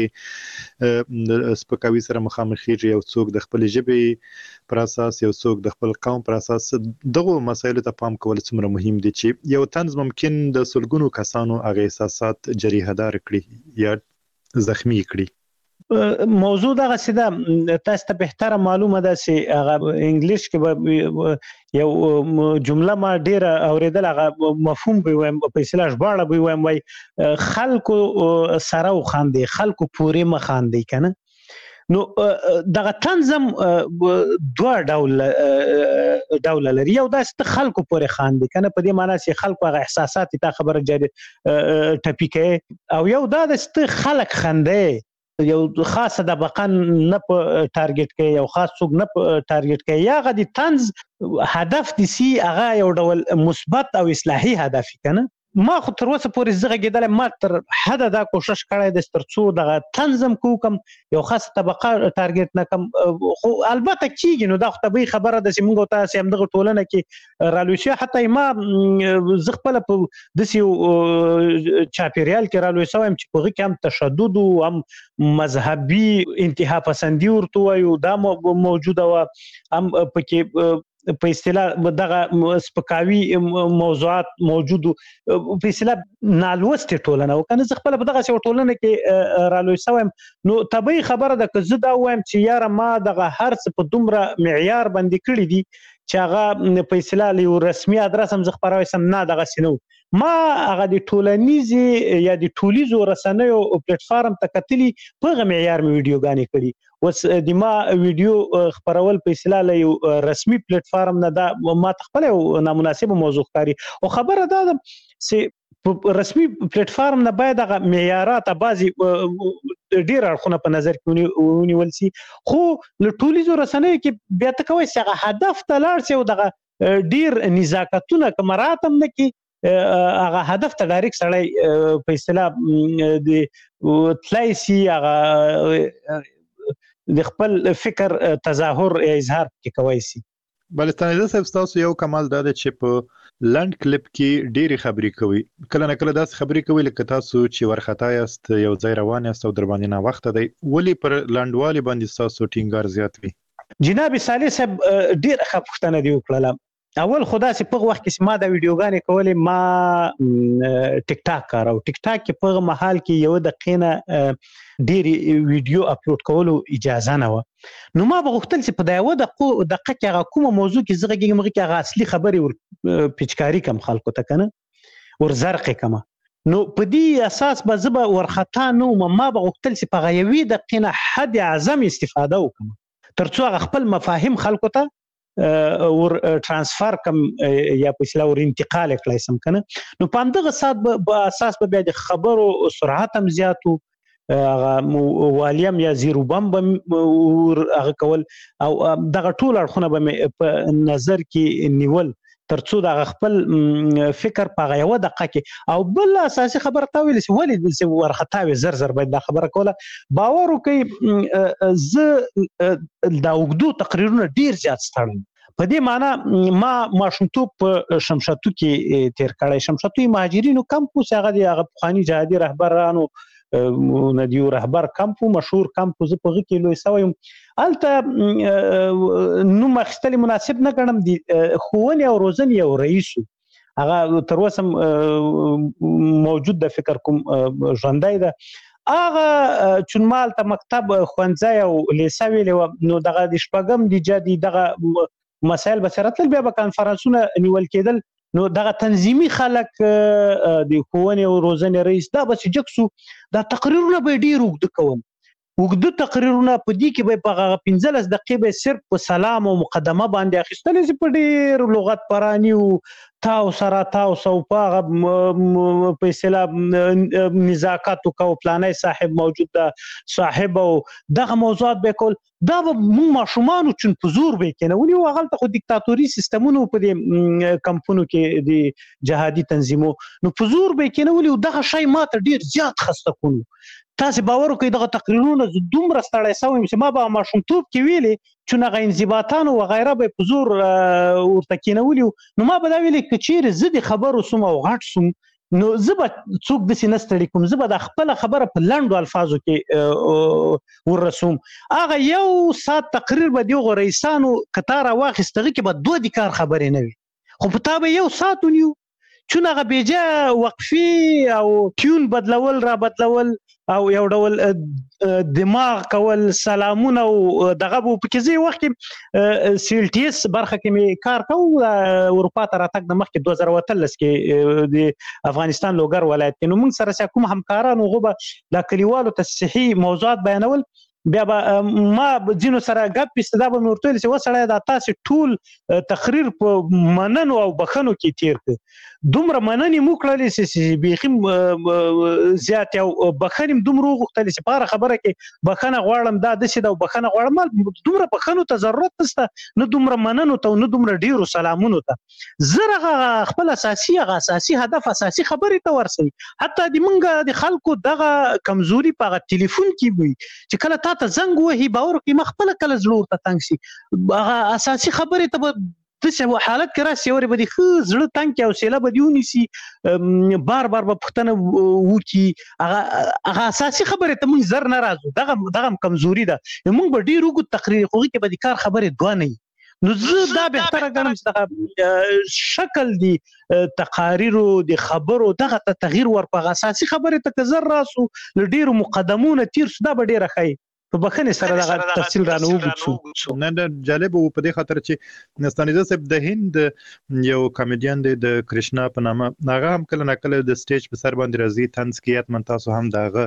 لمخې سپکاوي سره مخامخ کېږي یو څوک د خپل ژبې پر اساس یو څوک د خپل قوم پر اساس دغه مسایل ته پام کول څومره مهم دي چې یو طنز ممکن د سلګونو کسانو هغه احساسات جریحه دار کړي یا زخمی کړي موضوع دغه سیده تاسو ته بهتره معلومه ده چې هغه انګلیش کې یو جمله ما ډیره اوریدل هغه مفهوم به وایم په اصطلاح ژباړه به وایم وای خلکو سره وخاندي خلکو پوری مخاندي کنه نو دغه تنظیم دوه ډول ډول لري یو داسې خلکو پورې خاندي کنه په دې معنی چې خلکو هغه احساسات ته خبره جاري ټپیکه او یو دا د خلک خنده یو خاصه د بقن نه په ټارګټ کې یو خاص څوک نه په ټارګټ کې یا غدي طنز هدف دي سي هغه یو ډول مثبت او اصلاحي هدف کنه ما خو تر اوسه پورې زغه کېدل ما تر حد دا کوشش کړی د سترڅو دغه تنظیم کوم یو خاصه طبقه ټارګټ نه کم خو البته کیږي نو دا خو طبيعي خبره ده چې موږ تاسو هم دغه ټولنه کې رالوشي حتی ما زغ خپل په دسیو چاپیریال کې رالوي سوم چې په کې هم تشدد او هم مذهبي انتها پسندي ورته وایو دا موجوده و هم پکې په اصطلاح دغه سپکاوي موضوعات موجود په اصطلاح نالوست ټولنه او کنه خپل په دغه ټولنه کې رالوي سوم نو طبيعي خبره ده که زه دا وایم چې یاره ما دغه هر څه په دومره معیار باندې کړی دي چې هغه په اصطلاح یو رسمي ادرس هم زغپراوي سم نه دغه سينو ما هغه د ټولنیزي یا د ټولیزو رسنیو پلیټ فارم ته کتلی په معیار می ویډیوګانې کړي وس د ما ویډیو خبرول په اصطلاح یو رسمي پلیټ فارم نه دا ما تخپل نامناسب موضوع کاری او خبره ده چې رسمي پلیټ فارم نه باید هغه معیارات بعضي ډیر اړخونه په نظر کې ونیول سي خو له ټولیزو رسنیو کې بیا ته کوي چې هدف ته لاړ سي او دغه ډیر نزاکتونه کمراتم نه کې هغه هدف ته ډایرکټ سړی په اصطلاح د تلایسي هغه د خپل فکر تظاهر یا اظهار کې کوي سي بلستانیزه صاحب تاسو یو کمال دا چې په لند کلیپ کې ډېری خبرې کوي کله نه کله داس خبرې کوي لکه تاسو چې ورختا یاست یو ځای روان یاست او در باندې نه وخت دی ولی پر لندوالي باندې تاسو ټینګار زیات وي جناب صالح صاحب ډېر خپښتنه دی وکړه اول خدا سي په وخت کې ما د ویډیوګانې کولې ما ټیک ټاک کارو ټیک ټاک کې په محل کې یو د قینه ډېری ویډیو اپلوډ کولو اجازه نه و نو ما بغختل چې په دا یو د دقیقه کې کومه موضوع کې زغه کې مګه کې اصلي خبري ور پچکاری کم خلکو ته کنه ور زرق کما نو په دې اساس به زبا ورختا نو ما بغختل چې په غیوي د قینه حد اعظم استفاده وکم ترڅو خپل مفاهیم خلکو ته ور ترانسفر کم یا په اصطلاح ور انتقال کړای سم کنه نو په دغه سات په اساس به د خبرو سرعت هم زیاتو هغه والیم یا زیرو بم هغه کول او دغه ټول اړخونه به په نظر کې نیول ترڅو د خپل فکر په یو دقیقه کې او بل اساسي خبره تا ویل چې ولې د ورختاوي زر زر باید د خبره کوله باور وکي ز دا وګدو تقریرونه ډیر زیات ستړم په دې معنی ما ماشومتوب په شمشاتو کې تیر کړی شمشاتو مهاجرینو کم کو څنګه دی هغه پخوانی جهادي رهبرانو ندیو رهبر کمپ مشهور کمپ زه په کې لوی سویم الته نو مخستل مناسب نه ګڼم دي خوونی او روزنی او رئیس هغه تر اوسه موجود د فکر کوم ژوندای ده هغه چونمال ته مکتب خوانځي او لیسه ویلې نو دغه د شپږم د جدي دغه مسائل بصیرت بیا به کانفرنسونه نیول کېدل نو دغه تنظیمي خلک د ښوونې او روزنې رئیس دا بس جکسو دا تقریرونه به ډیر وګد کوم وګد تقریرونه په دې کې به په پنځلس دقیقې به صرف په سلام او مقدمه باندې اخیستل چې په ډیر لغت پرانی او تاو سره تاو سو په په اصطلاح نزاکت او پلانای صاحب موجود ده صاحب او دغه موضوعات به کول دا به موږ ماشومان چون په زور به کنه ونی او غلطه خو دیکتاتوري سیستمونو په دې کمپونو کې د جهادي تنظیمو نو په زور به کنه ونی او دغه شی ماته ډیر زیات خسته کونو تاسو باور وکړئ دغه تقریرونه دومره ستړی سوم چې ما به ماشومتوب کې ویلې چې نه انضباطان او غیره به په زور ورته کینولي نو ما به دا ویلې چې چیرې زه د خبرو سم او غټ سم نو زه به څوک داسې نه ستړي کوم زه به د خپله خبره په لنډو الفاظو کې ورسوم هغه یو ساعت تقریر به دغو رئیسانو که تا راواخیست هغې کې به دوه د کار خبرې نه وي خو په تا به یو ساعت ونیو چون هغه بیجا وقفي او ټیون بدلول را بدلول او یو ډول دماغ کول سلامونه او دغه په کې زی وخت سیل ټی اس برخه کې می کار کوم اروپا ته راتګ د مخکې دوه زره وتلس کې د افغانستان لوګر ولایت کې نو موږ سره کوم همکارانو غوبه د کلیوالو ته صحیح موضوعات بیانول بیا به ما ځینو سره ګپ استدا به مې ورته ویل چې وسړی دا تاسې ټول تقریر په مننو او بخښنو کې تیر کړ دومره مننې مو کړلې چې بیخي زیات او بخښنې دومره وغوښتلې چې په هره خبره کې بخښنه غواړم دا داسې ده او بخښنه غواړم دومره بخښنو ته ضرورت نشته نه دومره مننو ته نه دومره ډیرو سلامونو ته زه هغه خپل اساسي هغه اساسي هدف اساسي خبرې ته ورسوي حتی د موږ د خلکو دغه کمزوري په هغه ټلیفون کې وي چې کله تا ته زنګ وهي باور وکړي ما خپله کله زړه ورته تنګ شي هغه اساسي خبرې ته به داسې حالت کې راسي ورې به دې ښه زړه تنګ کړي حوصله به دې ونیسي بار بار به پوښتنه وکړي هغه هغه اساسي خبرې ته موږ زر نه راځو دغه دغه کمزوري ده موږ به ډېر اوږد تقریر خو هغې کې به د کار خبرې دوه نه وي نو زه دا بهتره ګڼم چې دغه شکل دی تقاریرو د خبرو دغه ته تغییر ورپغه اساسي خبرې ته که زر راسو له ډېرو مقدمونه تیر سو دا به ډېره ښایي په بخښنې سره دغه تفصیل رانه وګورو نه نه جالب و په دې خاطر چې نستانیزه صاحب د هند یو کامیډین دی د کرشنا په نامه هغه هم کله نه کله د سټیج په سر باندې راځي طنز کوي حتما تاسو هم دغه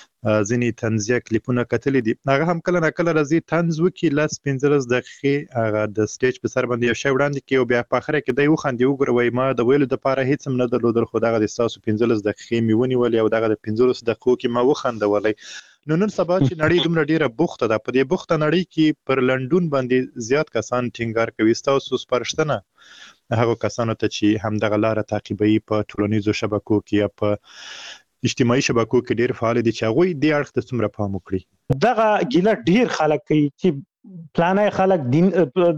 ځینې طنزیه کلیپونه کتلي دي هغه هم کله نه کله راځي طنز وکړي لس پنځلس دقیقې هغه د سټیج په سر باندې یو شی وړاندې کوي او بیا په اخره کې دی وخاندي وګوره وایي ما د ویلو دپاره هېڅ هم نه درلودل خو دغه د ستاسو پنځلس دقیقې مې ونیولې او دغه د پنځلسو دقیقو کې ما وخندولی نو نن سبا چې نړۍ دومره ډیره بوخته ده په دې بوخته نړۍ کې پر لنډون باندې زیات کسان ټینګار کوي ستاسو سپارښتنه هغه کسانو ته چې همدغه لاره تعقیبوي په ټولنیزو شبکو کې یا په اجتماعي شبکو کې ډیر فعال دي چې هغوی دې اړخ ته څومره پام وکړي دغه ګیله ډیر خلک کوي چې پلانای خلک دین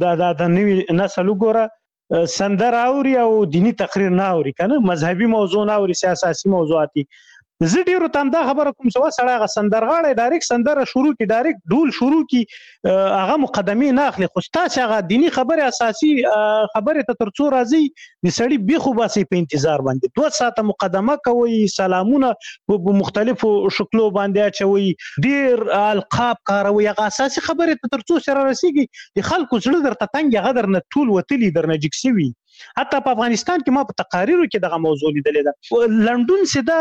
د نوي نسل وګوره سندر اوري او دینی تقریر نه اوري کنه مذهبي موضوع نه اوري سیاسي موضوعاتي زه ډیرو ته همدا خبره کوم چې وسړی هغه سندرغاړی ډایرکټ سندره شروع کړي ډایرکټ ډول شروع کړي هغه مقدمې نه اخلي خو ستاسې هغه دیني خبرې اساسي خبرې ته تر څو راځي د سړي بیخو باسي په انتظار باندې دوه ساعته مقدمه کوي سلامونه په مختلفو شکلو باندې اچوي ډیر القاب کاروي هغه اساسي خبرې ته تر څو سره رسیږي د خلکو زړه درته تنګ هغه درنه ټول وتلي درنه جګ سوي حتی په افغانستان کې ما په تقاریرو کې دغه موضوع لیدلې ده لندن سده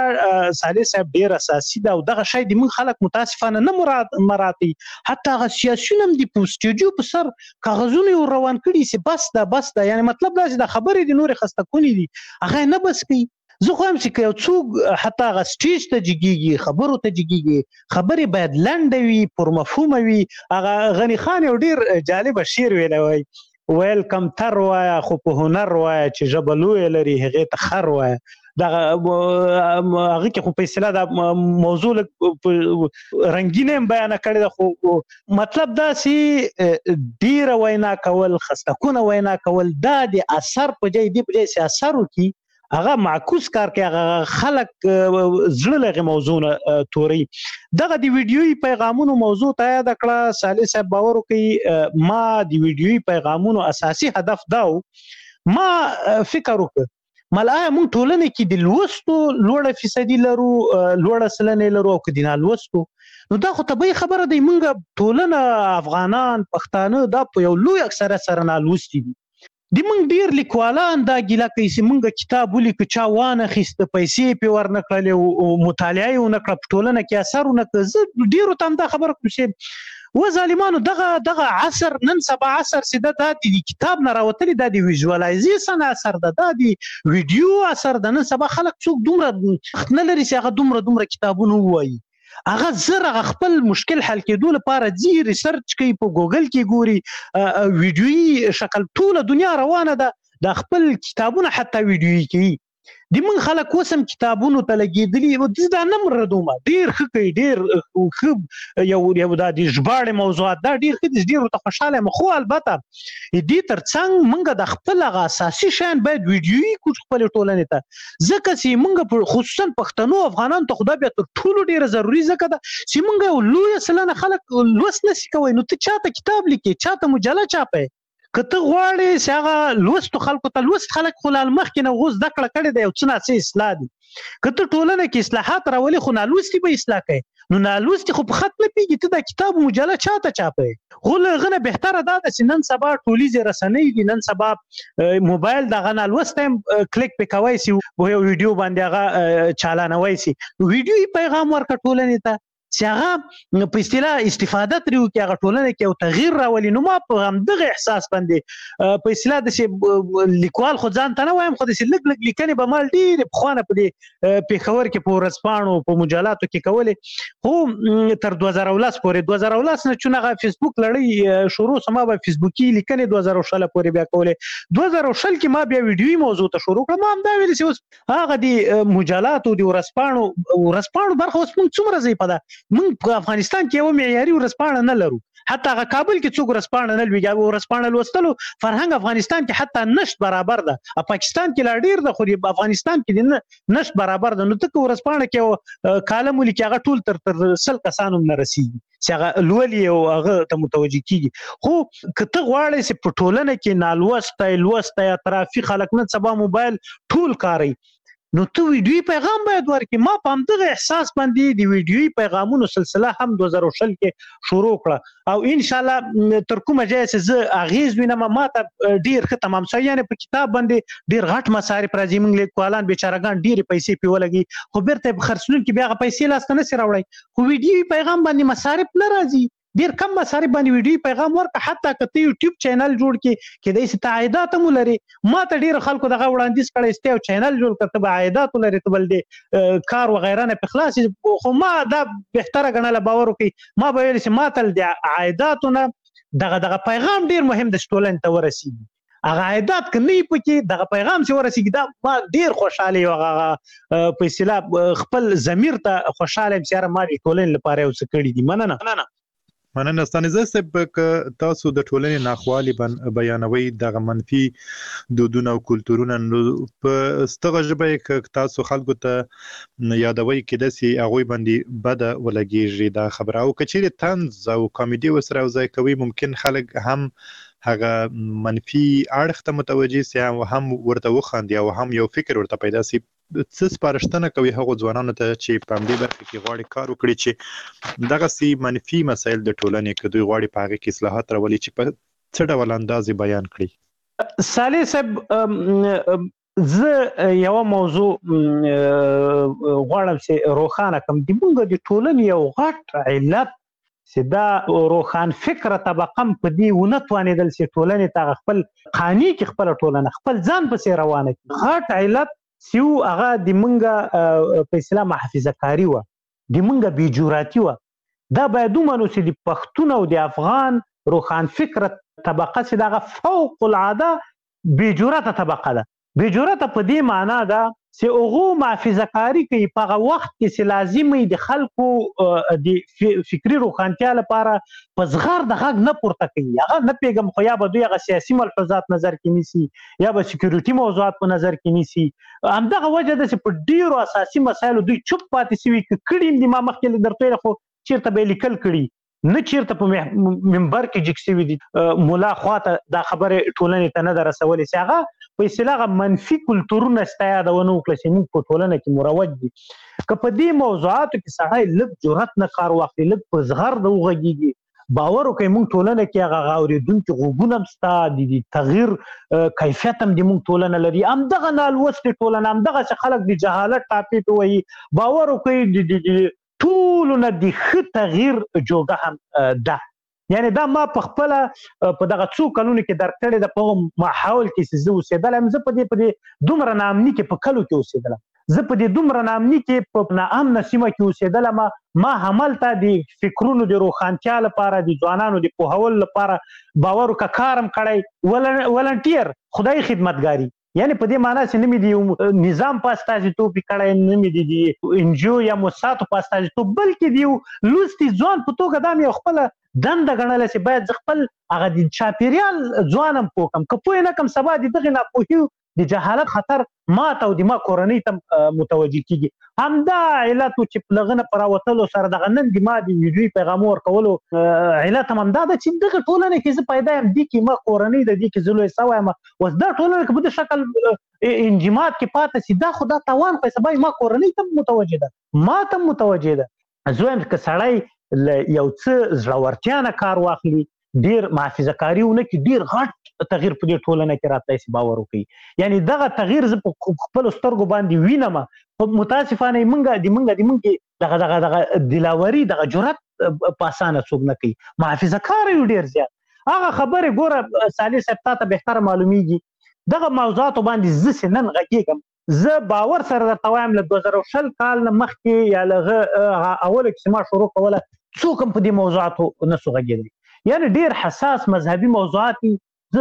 د صالح صاحب ډیر اساسي ده او دغه شی د موږ خلک متاسفانه نه مراد مراتي حتی هغه سیاسيون هم د پوسټیجو په سر کاغذونه روان کړي چې بس ده بس ده یعنی مطلب دا چې د خبرې د نور خسته کونی دي هغه نه بس کوي زه خو هم چې یو څوک حتی هغه سټیج ته جګیږي خبرو ته جګیږي خبرې باید لنډه وي پر مفهومه وي هغه غني خان یو ډیر جالبه شعر ویلی وای ویلکم تر وایه خو په هنر وایه چې ژبه لویه لري هغې ته خر وایه دغه هغه کې خو په اصطلاح دا موضوع رنګینه هم بیانه کړې ده خو مطلب دا چې ډیره وینا کول خسته کونه وینا کول دا د اثر په ځای دی په ځای چې اثر وکړي هغه معکوس کار کوي، هغه خلک زړه لغه موضوع نه توري. دغه دی ویډیوي پیغامونو موضوع ته یاد کړه صالح صاحب باور کوي. ما دی ویډیوي پیغامونو اساسي هدف داو، ما فکر وکړ ملای مونږ ټولنه کې د لوستو لوړه فیصدي لرو، لوړه سلنه لرو او کدي نه لوستو، نو دا خو طبيعي خبره دی. مونږ ټولنه افغانان پښتانه دا په یو لوی اکثریت سره نه لوستي دي. د مونږ ډیر لیکوالان دا ګیله کوي چې مونږ کتاب ولیکو چا وانه خسته پیسې په ورنکړل او مطالعه یې ونکړه په ټولنه کې اثر ونکړ. زه ډیرو تم دا خبره کوم چې و ظالمانو دغه دغه عصر نن سبا عصر سیده دا د کتاب نه راوتلی، دا د ویژوالایزیشن اثر ده، دا د ویډیو اثر ده. نن سبا خلک څوک دومره نه لري چې هغه دومره دومره کتابونه ووایي. هغه زر هغه خپل مشکل حل کېدو لپاره ځي ریسرچ کوي، په ګوګل کې ګوري، ویډیوي شکل ټوله دنیا روانه ده، د خپل کتابونه حتی ویډیوي کوي. د من خلک وسم کتابونو ته لګېدلي، دا نه مردومه ډېر ښه کوي، ډېر ښه یو یو دا د ژباړې موضوعات دا ډېر ښه دي، ډېر ورته خوشحاله یم. خو البته دې تر څنګ موږ د خپل هغه اساسي شیان باید ویډیوي کړو خپلې ټولنې ته، ځکه چې موږ خصوصا پښتنو افغانانو ته خو دا بیا تر ټولو ډېره ضروري ځکه ده چې موږ یو لویه سلنه خلک لوست نشي کوی. نو ته چاته کتاب لیکې، چاته مجله چاپې، که ته غواړې چې هغه لوستو خلکو ته، لوست خلک خو له مخکې نه اوس زده کړه کړې ده، یو څه ناڅه اصلاح دي. که ته ټولنه کې اصلاحات راولې خو نالوستي به اصلاح کوي، نو نالوستي خو په خط نه پیږي. ته دا کتاب مجله چاته چاپې؟ خو له هغه نه بهتره دا ده چې نن سبا ټولیزې رسنۍ دي، نن سبا موبایل دغه نالوستی هم کلیک پې کوی سي، په یو ویډیو باندې هغه چالانوی سي. ویډیوي پیغام ورکړه ټولنې ته چې هغه په اصطلاح استفاده ترې وکړي، هغه ټولنه کې یو تغییر راولي. نو ما په همدغه احساس باندې په اصطلاح داسې لیکوال خو ځان ته نه وایم، خو داسې لږ لږ لیکنې به ما ډېرې پخوانه په دې پېښور کې په ورځپاڼو په مجلاتو کې کولې، خو تر دوه زره ولس پورې دوه زره ولس نه چون هغه فیسبوک لړۍ شروع سو، ما به فیسبوکي لیکنې دوه زره شل پورې بیا کولې. دوه زره شل کې ما بیا ویډیوي موضوع ته شروع کړم. ما هم دا ویلې چې اوس هغه د مجلاتو د ورځپاڼو ورځپاڼو برخه اوس موږ څومره ځای په ده، موږ په افغانستان کې یو معیاري ورځپاڼه نه لرو، حتی هغه کابل کې څوک ورځپاڼه نه لوي. ورځپاڼه لوستلو فرهنګ افغانستان کې حتی نشت برابر ده، پاکستان کې لا ډیر ده، خو په افغانستان کې نشت برابر ده. نو ته که ورځپاڼه کې کالم ولیکې هغه ټول تر تر سل کسانو نه رسیږي چې هغه لولي او هغه ته متوجه کیږي. خو که ته غواړې چې په ټولنه کې نالوستی لوستی اطرافي خلک نن سبا موبایل ټول کاروي، نو ته ویډیوي پیغام باید ورکړې. ما په همدغه احساس باندې د ویډیوي پیغامونو سلسله هم دوه زره شل کې شروع کړه، او انشاءالله تر کومه ځایه چې زه اغېز وینم ما ته ډېر ښه تمام شوی. یعنې په کتاب باندې ډېر غټ مصارف راځي، موږ لیکوالان بیچارهګان ډېرې پیسې پرې ولګي، خو بیرته یې په خرڅلونکي بیا هغه پیسې لاسته نشي راوړی. خو ویډیوي پیغام باندې مصارف نه راځي، ډیر کم مصارف باندې ویډیو پیغام ورکړه. حتی که ته یوټیوب چینل جوړ کړې کېدای شي ته عایدات هم ولرې. ما ته ډېرو خلکو دغه وړاندیز کړی چې ته یو چینل جوړ کړه، ته به عایدات ولرې، ته بل د کار وغیره نه پې خلاص شي. خو ما دا بهتره ګڼله، باور وکړئ، ما به ویل چې ما ته د عایداتو نه دغه دغه پیغام ډېر مهم دی چې ټولنې ته ورسېږي. هغه عایدات که نه وي پکې، دغه پیغام چې ورسېږي، دا ما ډېر خوشحاله یم. هغه په اصطلاح خپل ضمیر ته خوشحاله یم چې یاره ما د ټولنې لپاره یو څه کړي دي. مننه. مننه ستانیزه صاحب، که تاسو د ټولنې ناخوالي بیانوي، دغه منفي دودونه او کلتورونه، نو په ستغه ژبه کې تاسو خلکو ته یادوي کېدای شي هغوی باندې بده ولګېږي دا خبره، او که چیرې طنز او کامیډي ورسره یوځای کوي، ممکن خلک هم هغه منفي اړخ ته متوجه سي او هم ورته وخاندي او هم یو فکر ورته پیدا سي. څه سپارښتنه کوي هغو ځوانانو ته چې په همدې برخه کې غواړي کار وکړي چې دغسې منفي مسایل د ټولنې که دوی غواړي په هغې کې اصلاحات راولي چې په څه ډول انداز یې بیان کړي؟ صالح صاحب، زه یوه موضوع غواړم چې روښانه کړم. د موږ د ټولنې یو غټ علت چې دا روښان فکره طبقه هم په دې ونه توانېدل چې ټولنې ته خپل قانع کړي، خپله ټولنه خپل ځان پسې روانه کړي. غټ علت چې و هغه د موږ په اصطلاح محافظه کاري وه، د موږ بېجراتي وه. دا باید ومنو چې د پښتون او د افغان روښان فکره طبقه چې دغه فوق العاده بېجرته طبقه ده. بېجرته په دې معنا ده چې هغه محافظه کاری کوي په هغه وخت کې چې لازمي د خلکو د فکری روښانتیا لپاره په زغر د غږ نه پورته کوي. هغه نه پیغام خو یا به دوی هغه سیاسي ملحوظات نظر کې نیسي یا به سکیورټي موضوعات په نظر کې نیسي. همدغه وجه ده چې په ډیرو اساسي مسایلو دوی چوپ پاتې شوي، کړي دي ما مخکې درته خو چیرته به لیکل کړي نه چیرته په منبر کې جګ شوي دي مولا خواته دا خبره ټولنې ته نه ده رسولې چې هغه په اصطلاح منفي کلتورونه ستا یادونه وکړه چې موږ په ټولنه کې مروج دي. که په دې موضوعاتو کې سړی لږ جرأت نه کار واخلي، لږ په زغر د وغږېږي، باور وکړئ موږ ټولنه کې هغه اورېدونکي غوږونه هم شته، د تغییر کیفیت هم د موږ ټولنه لري. همدغه نالوستې ټولنه، همدغسې خلک د جهالت ټاپې پې وهي، باور وکړئ ټولو نه د ښه تغییر جوګه هم ده. یعنی دا ما په خپله په دغه څو کلونو کې درک کړې ده. په هغه ماحول کې چې زه اوسېدلی یم، زه په دې په دې دومره ناامني کې په کلو کې اوسېدلم، زه په دې دومره ناامني کې په ناامنه سیمه کې اوسېدلم. ما هملته د فکرونو د روښانتیا لپاره، د ځوانانو د پوهولو لپاره باور وکړه کار هم کړی، ولنټیر خدای خدمتګاري. یعنی په دې معنا چې نه مې د نظام په استازیتوب کړی، نه مې د انجیو یا موسساتو په استازیتوب، بلکې د یو لوستي ځوان په توګه دا مې خپله دنده ګڼله چې باید زه خپل هغه د چاپېریال ځوان هم پوه کړم. که پوه نه کړم سبا د دغې ناپوهي د جهالت خطر ما ته او د ما کورنۍ ته متوجه کېږي. همدا علت و چې په هغه نه په راوتلو سره دغه نن د ما د ویډیوي پیغامو ورکولو علت هم همدا ده چې دغه ټولنه کې زه پیدا یم، دې کې ما کورنۍ ده، دې کې زه لوی سوی یم. اوس دا ټولنه که په دې شکل انجماد کې پاتې شي، دا خو دا تاوان خو سبا ما کورنۍ ته متوجه ده، ما ته متوجه ده. زه وایم که سړی له یو څه زړورتیا نه کار واخلي، ډېر محافظه کاري ونه کړي، ډېر غټ تغییر په دې ټولنه کې راتلی شي، باور وکړي. یعنی دغه تغییر زه په خپلو سترګو باندې وینم. متاسفانه موږ د موږ د موږ دغه دغه دغه دلاوري دغه جرأت په اسانه څوک نه کوي، محافظه کار یو ډېر زیات. هغه خبرې ګوره صالح صاحب تا ته بهتره معلومیږي، دغه موضوعاتو باندې زه چې نن غږېږم، زه باور سره درته وایم له دوه زره شل کال نه مخکې یا له هغه اوله کې چې ما شروع کوله څوک هم په دې موضوعاتو نه سو غږېدلی. یعنې ډېر حساس مذهبي موضوعات دي،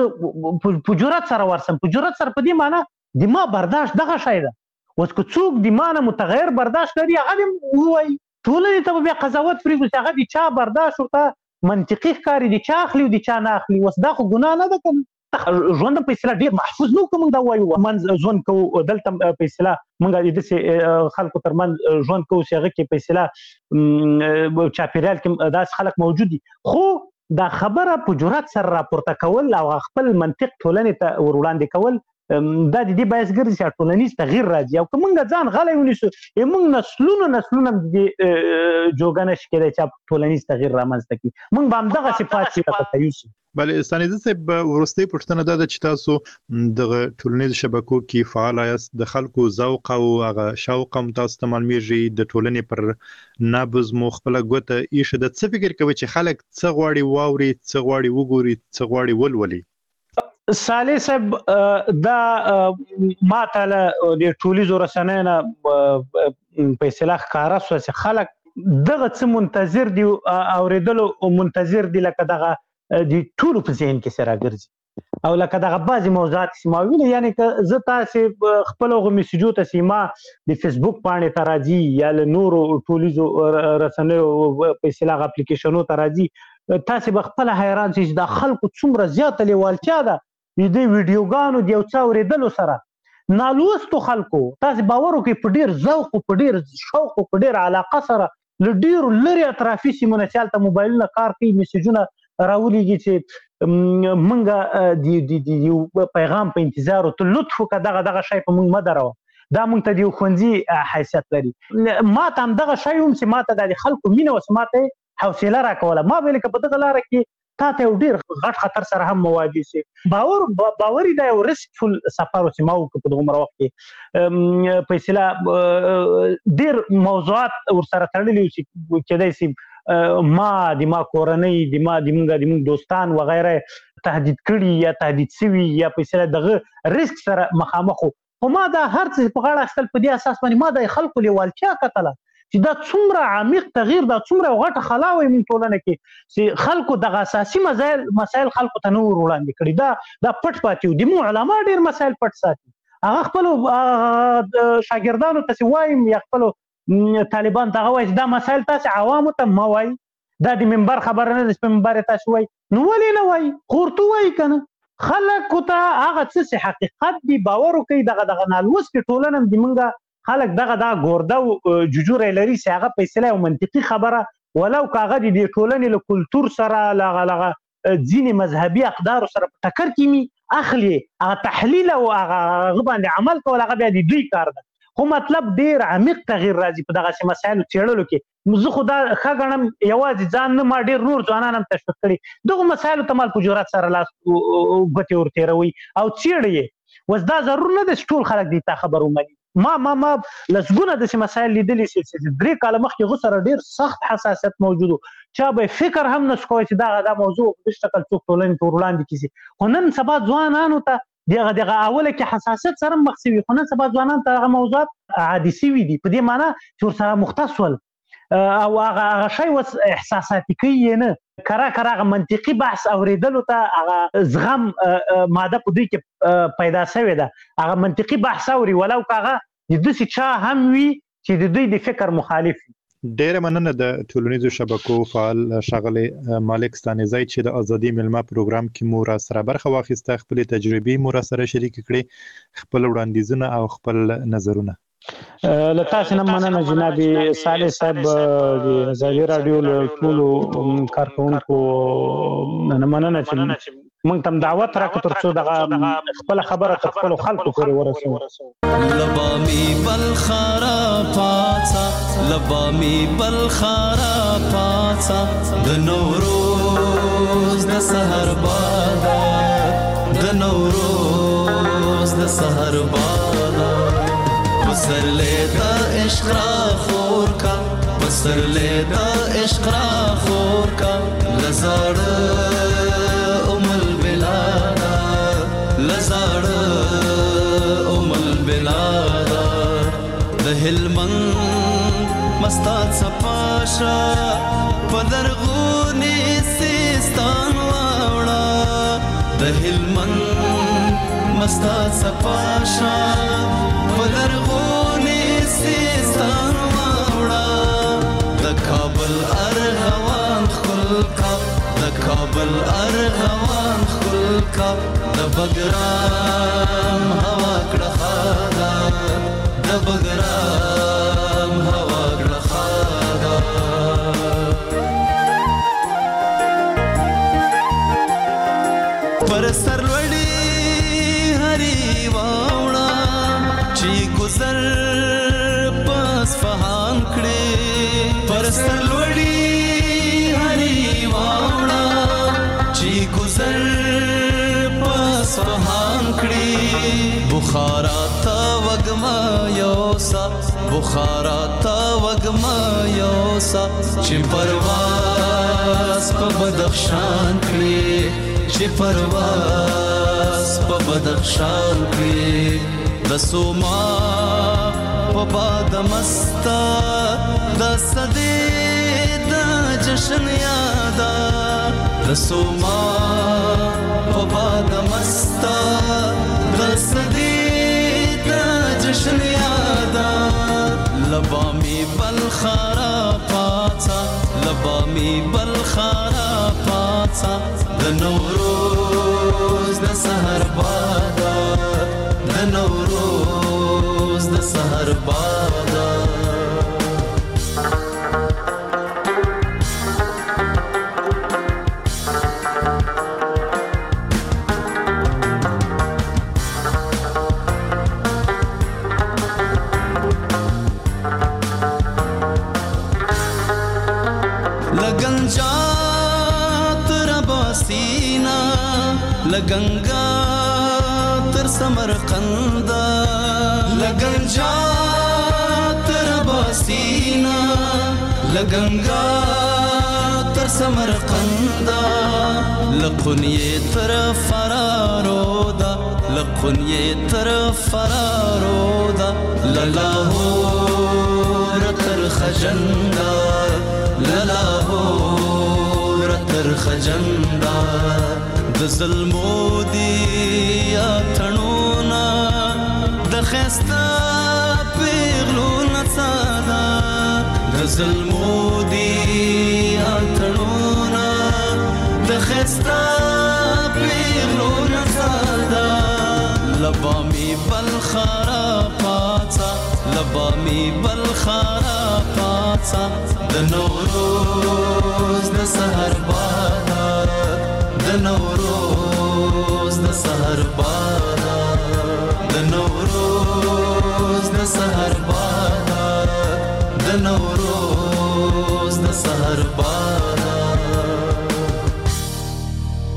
زه په جرأت سره ورسم. په جرأت سره په دې معنا د ما برداشت دغه شی ده. اوس که څوک د ما نه متغیر برداشت لري هغه دې ووایي، ټولنې ته به بیا قضاوت پرېږدو چې هغه د چا برداشت ورته منطقي ښکاري، د چا اخلي او د چا نه اخلي. اوس دا خو ګناه نه ده که ژوند په اصطلاح ډېر محفوظ نه وو که موږ دا ووایو منځ ژوند کوو. دلته په اصطلاح موږ د داسې خلکو ترمنځ ژوند کوو چې هغه کې په اصطلاح چاپېریال کې داسې خلک موجود دي، خو دا خبره په جرأت سره راپورته کول او خپل منطق ټولنې ته ور وړاندې کول، دا د دې باعث ګرځي چې ټولنیز تغییر راځي. او که موږ ځان غلی ونیسو، موږ نسلونه نسلونه د دې جوګه نشي کېدی چې ټولنیز تغییر رامنځته کړي. موږ به همدغسې پاتې شو لکه یوسو. بله ستانیزه صاحب، وروستۍ پوښتنه دا ده چې تاسو دغه ټولنیزو شبکو کې فعال یاست، د خلکو ذوق او هغه شوق هم تاسو ته معلومیږي، د ټولنې پر نبض مو خپله ګوته ایښې ده. څه فکر کوئ چې خلک څه غواړي واوري، څه غواړي وګوري، څه غواړي ولولي؟ صالح صاحب، دا ما ته له د ټولیزو رسنیو نه په اصطلاح ښکاره شوه چې خلک دغه څه منتظر دي، اورېدلو منتظر دي، لکه دغه د ټولو په ذهن کې سره ګرځي او لکه دغه بعضې موضوعات چې ما ویلي. یعنې که زه تاسې خپلو هغو میسجو ته چې ما د فیسبوک پاڼې ته راځي یا له نورو ټولیزو رسنیو په اصطلاح اپلیکیشنو ته راځي، تاسې به خپله حیران شئ چې دا خلکو څومره زیاته لیوالتیا ده د دې ویډیوګانو د یو څه اورېدلو سره. نالوستو خلکو تاسې باور وکړئ په ډېر ذوق او په ډېر شوق او په ډېر علاقه سره له ډېرو لرې اطرافي سیمو نه چې هلته موبایلونه کار کوي، میسجونه راولیږي چې موږ د یو پیغام په انتظار ته لطف وکړه، دغه دغه شی په موږ مه دروه، دا موږ ته د یو ښوونځي حیثیت لري. ما ته همدغه شی هم چې ما ته دا د خلکو مینه وه چې ما ته حوصله راکوله. ما ویل که په دغه لاره کې تا ته یو ډېر غټ خطر سره هم مواجه شي. باور باوري دا یو ریسکفل سفر و چې ما وکړو په دغومره وخت کې. په اصطلاح ډېر موضوعات ورسره تړلي وو چې کېدای شي ما د ما کورنۍ د ما د موږ د موږ دوستان وغیره تهدید کړي یا تهدید شوي یا په اصطلاح دغه ریسک سره مخامخ وو. خو ما دا هر څه په غاړه اخیستل په دې اساس باندې ما د خلکو لیوالتیا کتله چې دا څومره عمیق تغییر، دا څومره غټه خلا وایي موږ ټولنه کې چې خلکو دغه اساسي مسایل مسایل خلکو ته نه ور وړاندې کړي، دا دا پټ پاتې وو. د موږ علما ډېر مسایل پټ ساتي هغه خپل شاګردانو ته وایم یا خپل طالبان ته وایي دا مسایل تاسو عوامو ته ما وایي دا د منبر خبره نه ده په منبر تاسو وایي نو ولې نه وایي خورته وایي کنه خلک ته هغه څه حقیقت دی باور کوي دغه دغه نالوس کې ټولنه د منګه خلک دغه دا ګورده او جوجور لري چې هغه فیصله او منطقي خبره ولو کاغه د ټولنې له کلچر سره لغه لغه ځینې مذهبي اقدار سره په ټکر کې می اخلي هغه تحلیل او هغه باندې عمل کول هغه بیا د دوی کار ده خو مطلب ډیر عمیق تغییر راځي په دغه مسایلو چیرلو کې زه خدا خغنم یوازې ځان نه ما ډیر نور ځوانان هم تشویق کړي دغه مسایلو ته مال په جرأت سره لاس غوتې ورته روي او چیرې وز دا ضرور نه ده ټول خلک دي تا خبر ومني ما ما ما لسګونه د مسایل لیدلې چې درې کاله مخکې غوسره ډیر سخت حساسیت موجودو چا به فکر هم نس کوي چې دا دا موضوع په شکل څوک ټولنې تور وړاندې کیږي خو نن سبا ځوانانو ته دغه دغه اوله کې حساسیت سره مخ شوي خو نن سبا ځوانان ته هغه موضوعات عادي شوي دي په دې معنی چې ورسره مختص ول او هغه شی وس احساساتي کوي نه کرا کرا منطقي بحث اوریدلو ته هغه زغم ماده په دې کې پیدا شوی ده هغه منطقي بحث اوري ولو کاغه د دې چا هم وي چې د دوی د فکر مخالف ډېر مننه د ټولنیزو شبکو فعال ښاغلی مالک ستانیزی چې د ازادي ملما پروګرام کې مو را سره برخه واخیسته خپل تجربې مو را سره شریک کړې خپل وړاندیزونه او خپل نظرونه له تاسو نه مننه جناب صالح صاحب د ازادي رادیو له ټولو کارکونکو نه مننه چې مونږ تم دعوت راکړو ترڅو دغه خپل خبره خپل خلکو پورې ورسوو لبامي بالخرا پاڅا لبامي بالخرا پاڅا د نوروز د سحر باد د نوروز د سحر باد بسر لیدا عشق را خور کا بسر لیدا عشق را خور کا لزاړ امل بلادا لزاړ امل بلادا د هلمند مستات صفاشا پدرغونی سیستان واوړه د هلمند مستات صفاشا پدرغونی سیستان واوړه د کابل ارغوان خلکا د کابل ارغوان خلکا د بګرام هوا کړه خادا د بګرام هوا کړه خادا پر سر لوړی هری واوړه چې گزر پس فهان کړي پر سر لوړی هری واوړه چې گزر پس فهان کړي بخارا تا وګما یوسا بخارا تا وګما یوسا چې پرواز په بدخشان کړي چې پرواز په بدخشان کړي د سوما په باد مستا د صدې د جشن یادا د سوما په باد مستا د صدې د جشن یادا لبامي بالخرا پاڅا لبامي بالخرا پاڅا د نوروز د سحر باد د نوروز د سحر باد لګنجا تر باسینا لګنګا تر سمرقند لګنجا تر باسینا لګنګا تر سمرقند لقنیه تر فرارو دا لقنیه تر فرارو دا للاهور تر خجندا للاهور تر خجندا د ظلمو دی اتنونا خستا پیغلو نڅادا د ظلمو دی اتړونا د خستا پیغلو نڅادا لبا می بل خراباتا لبا می بل خراباتا د نوروز د سحر بادات د نوروز د سحر بادات د نوروز د سحر بادات د نوروز د سحر بادات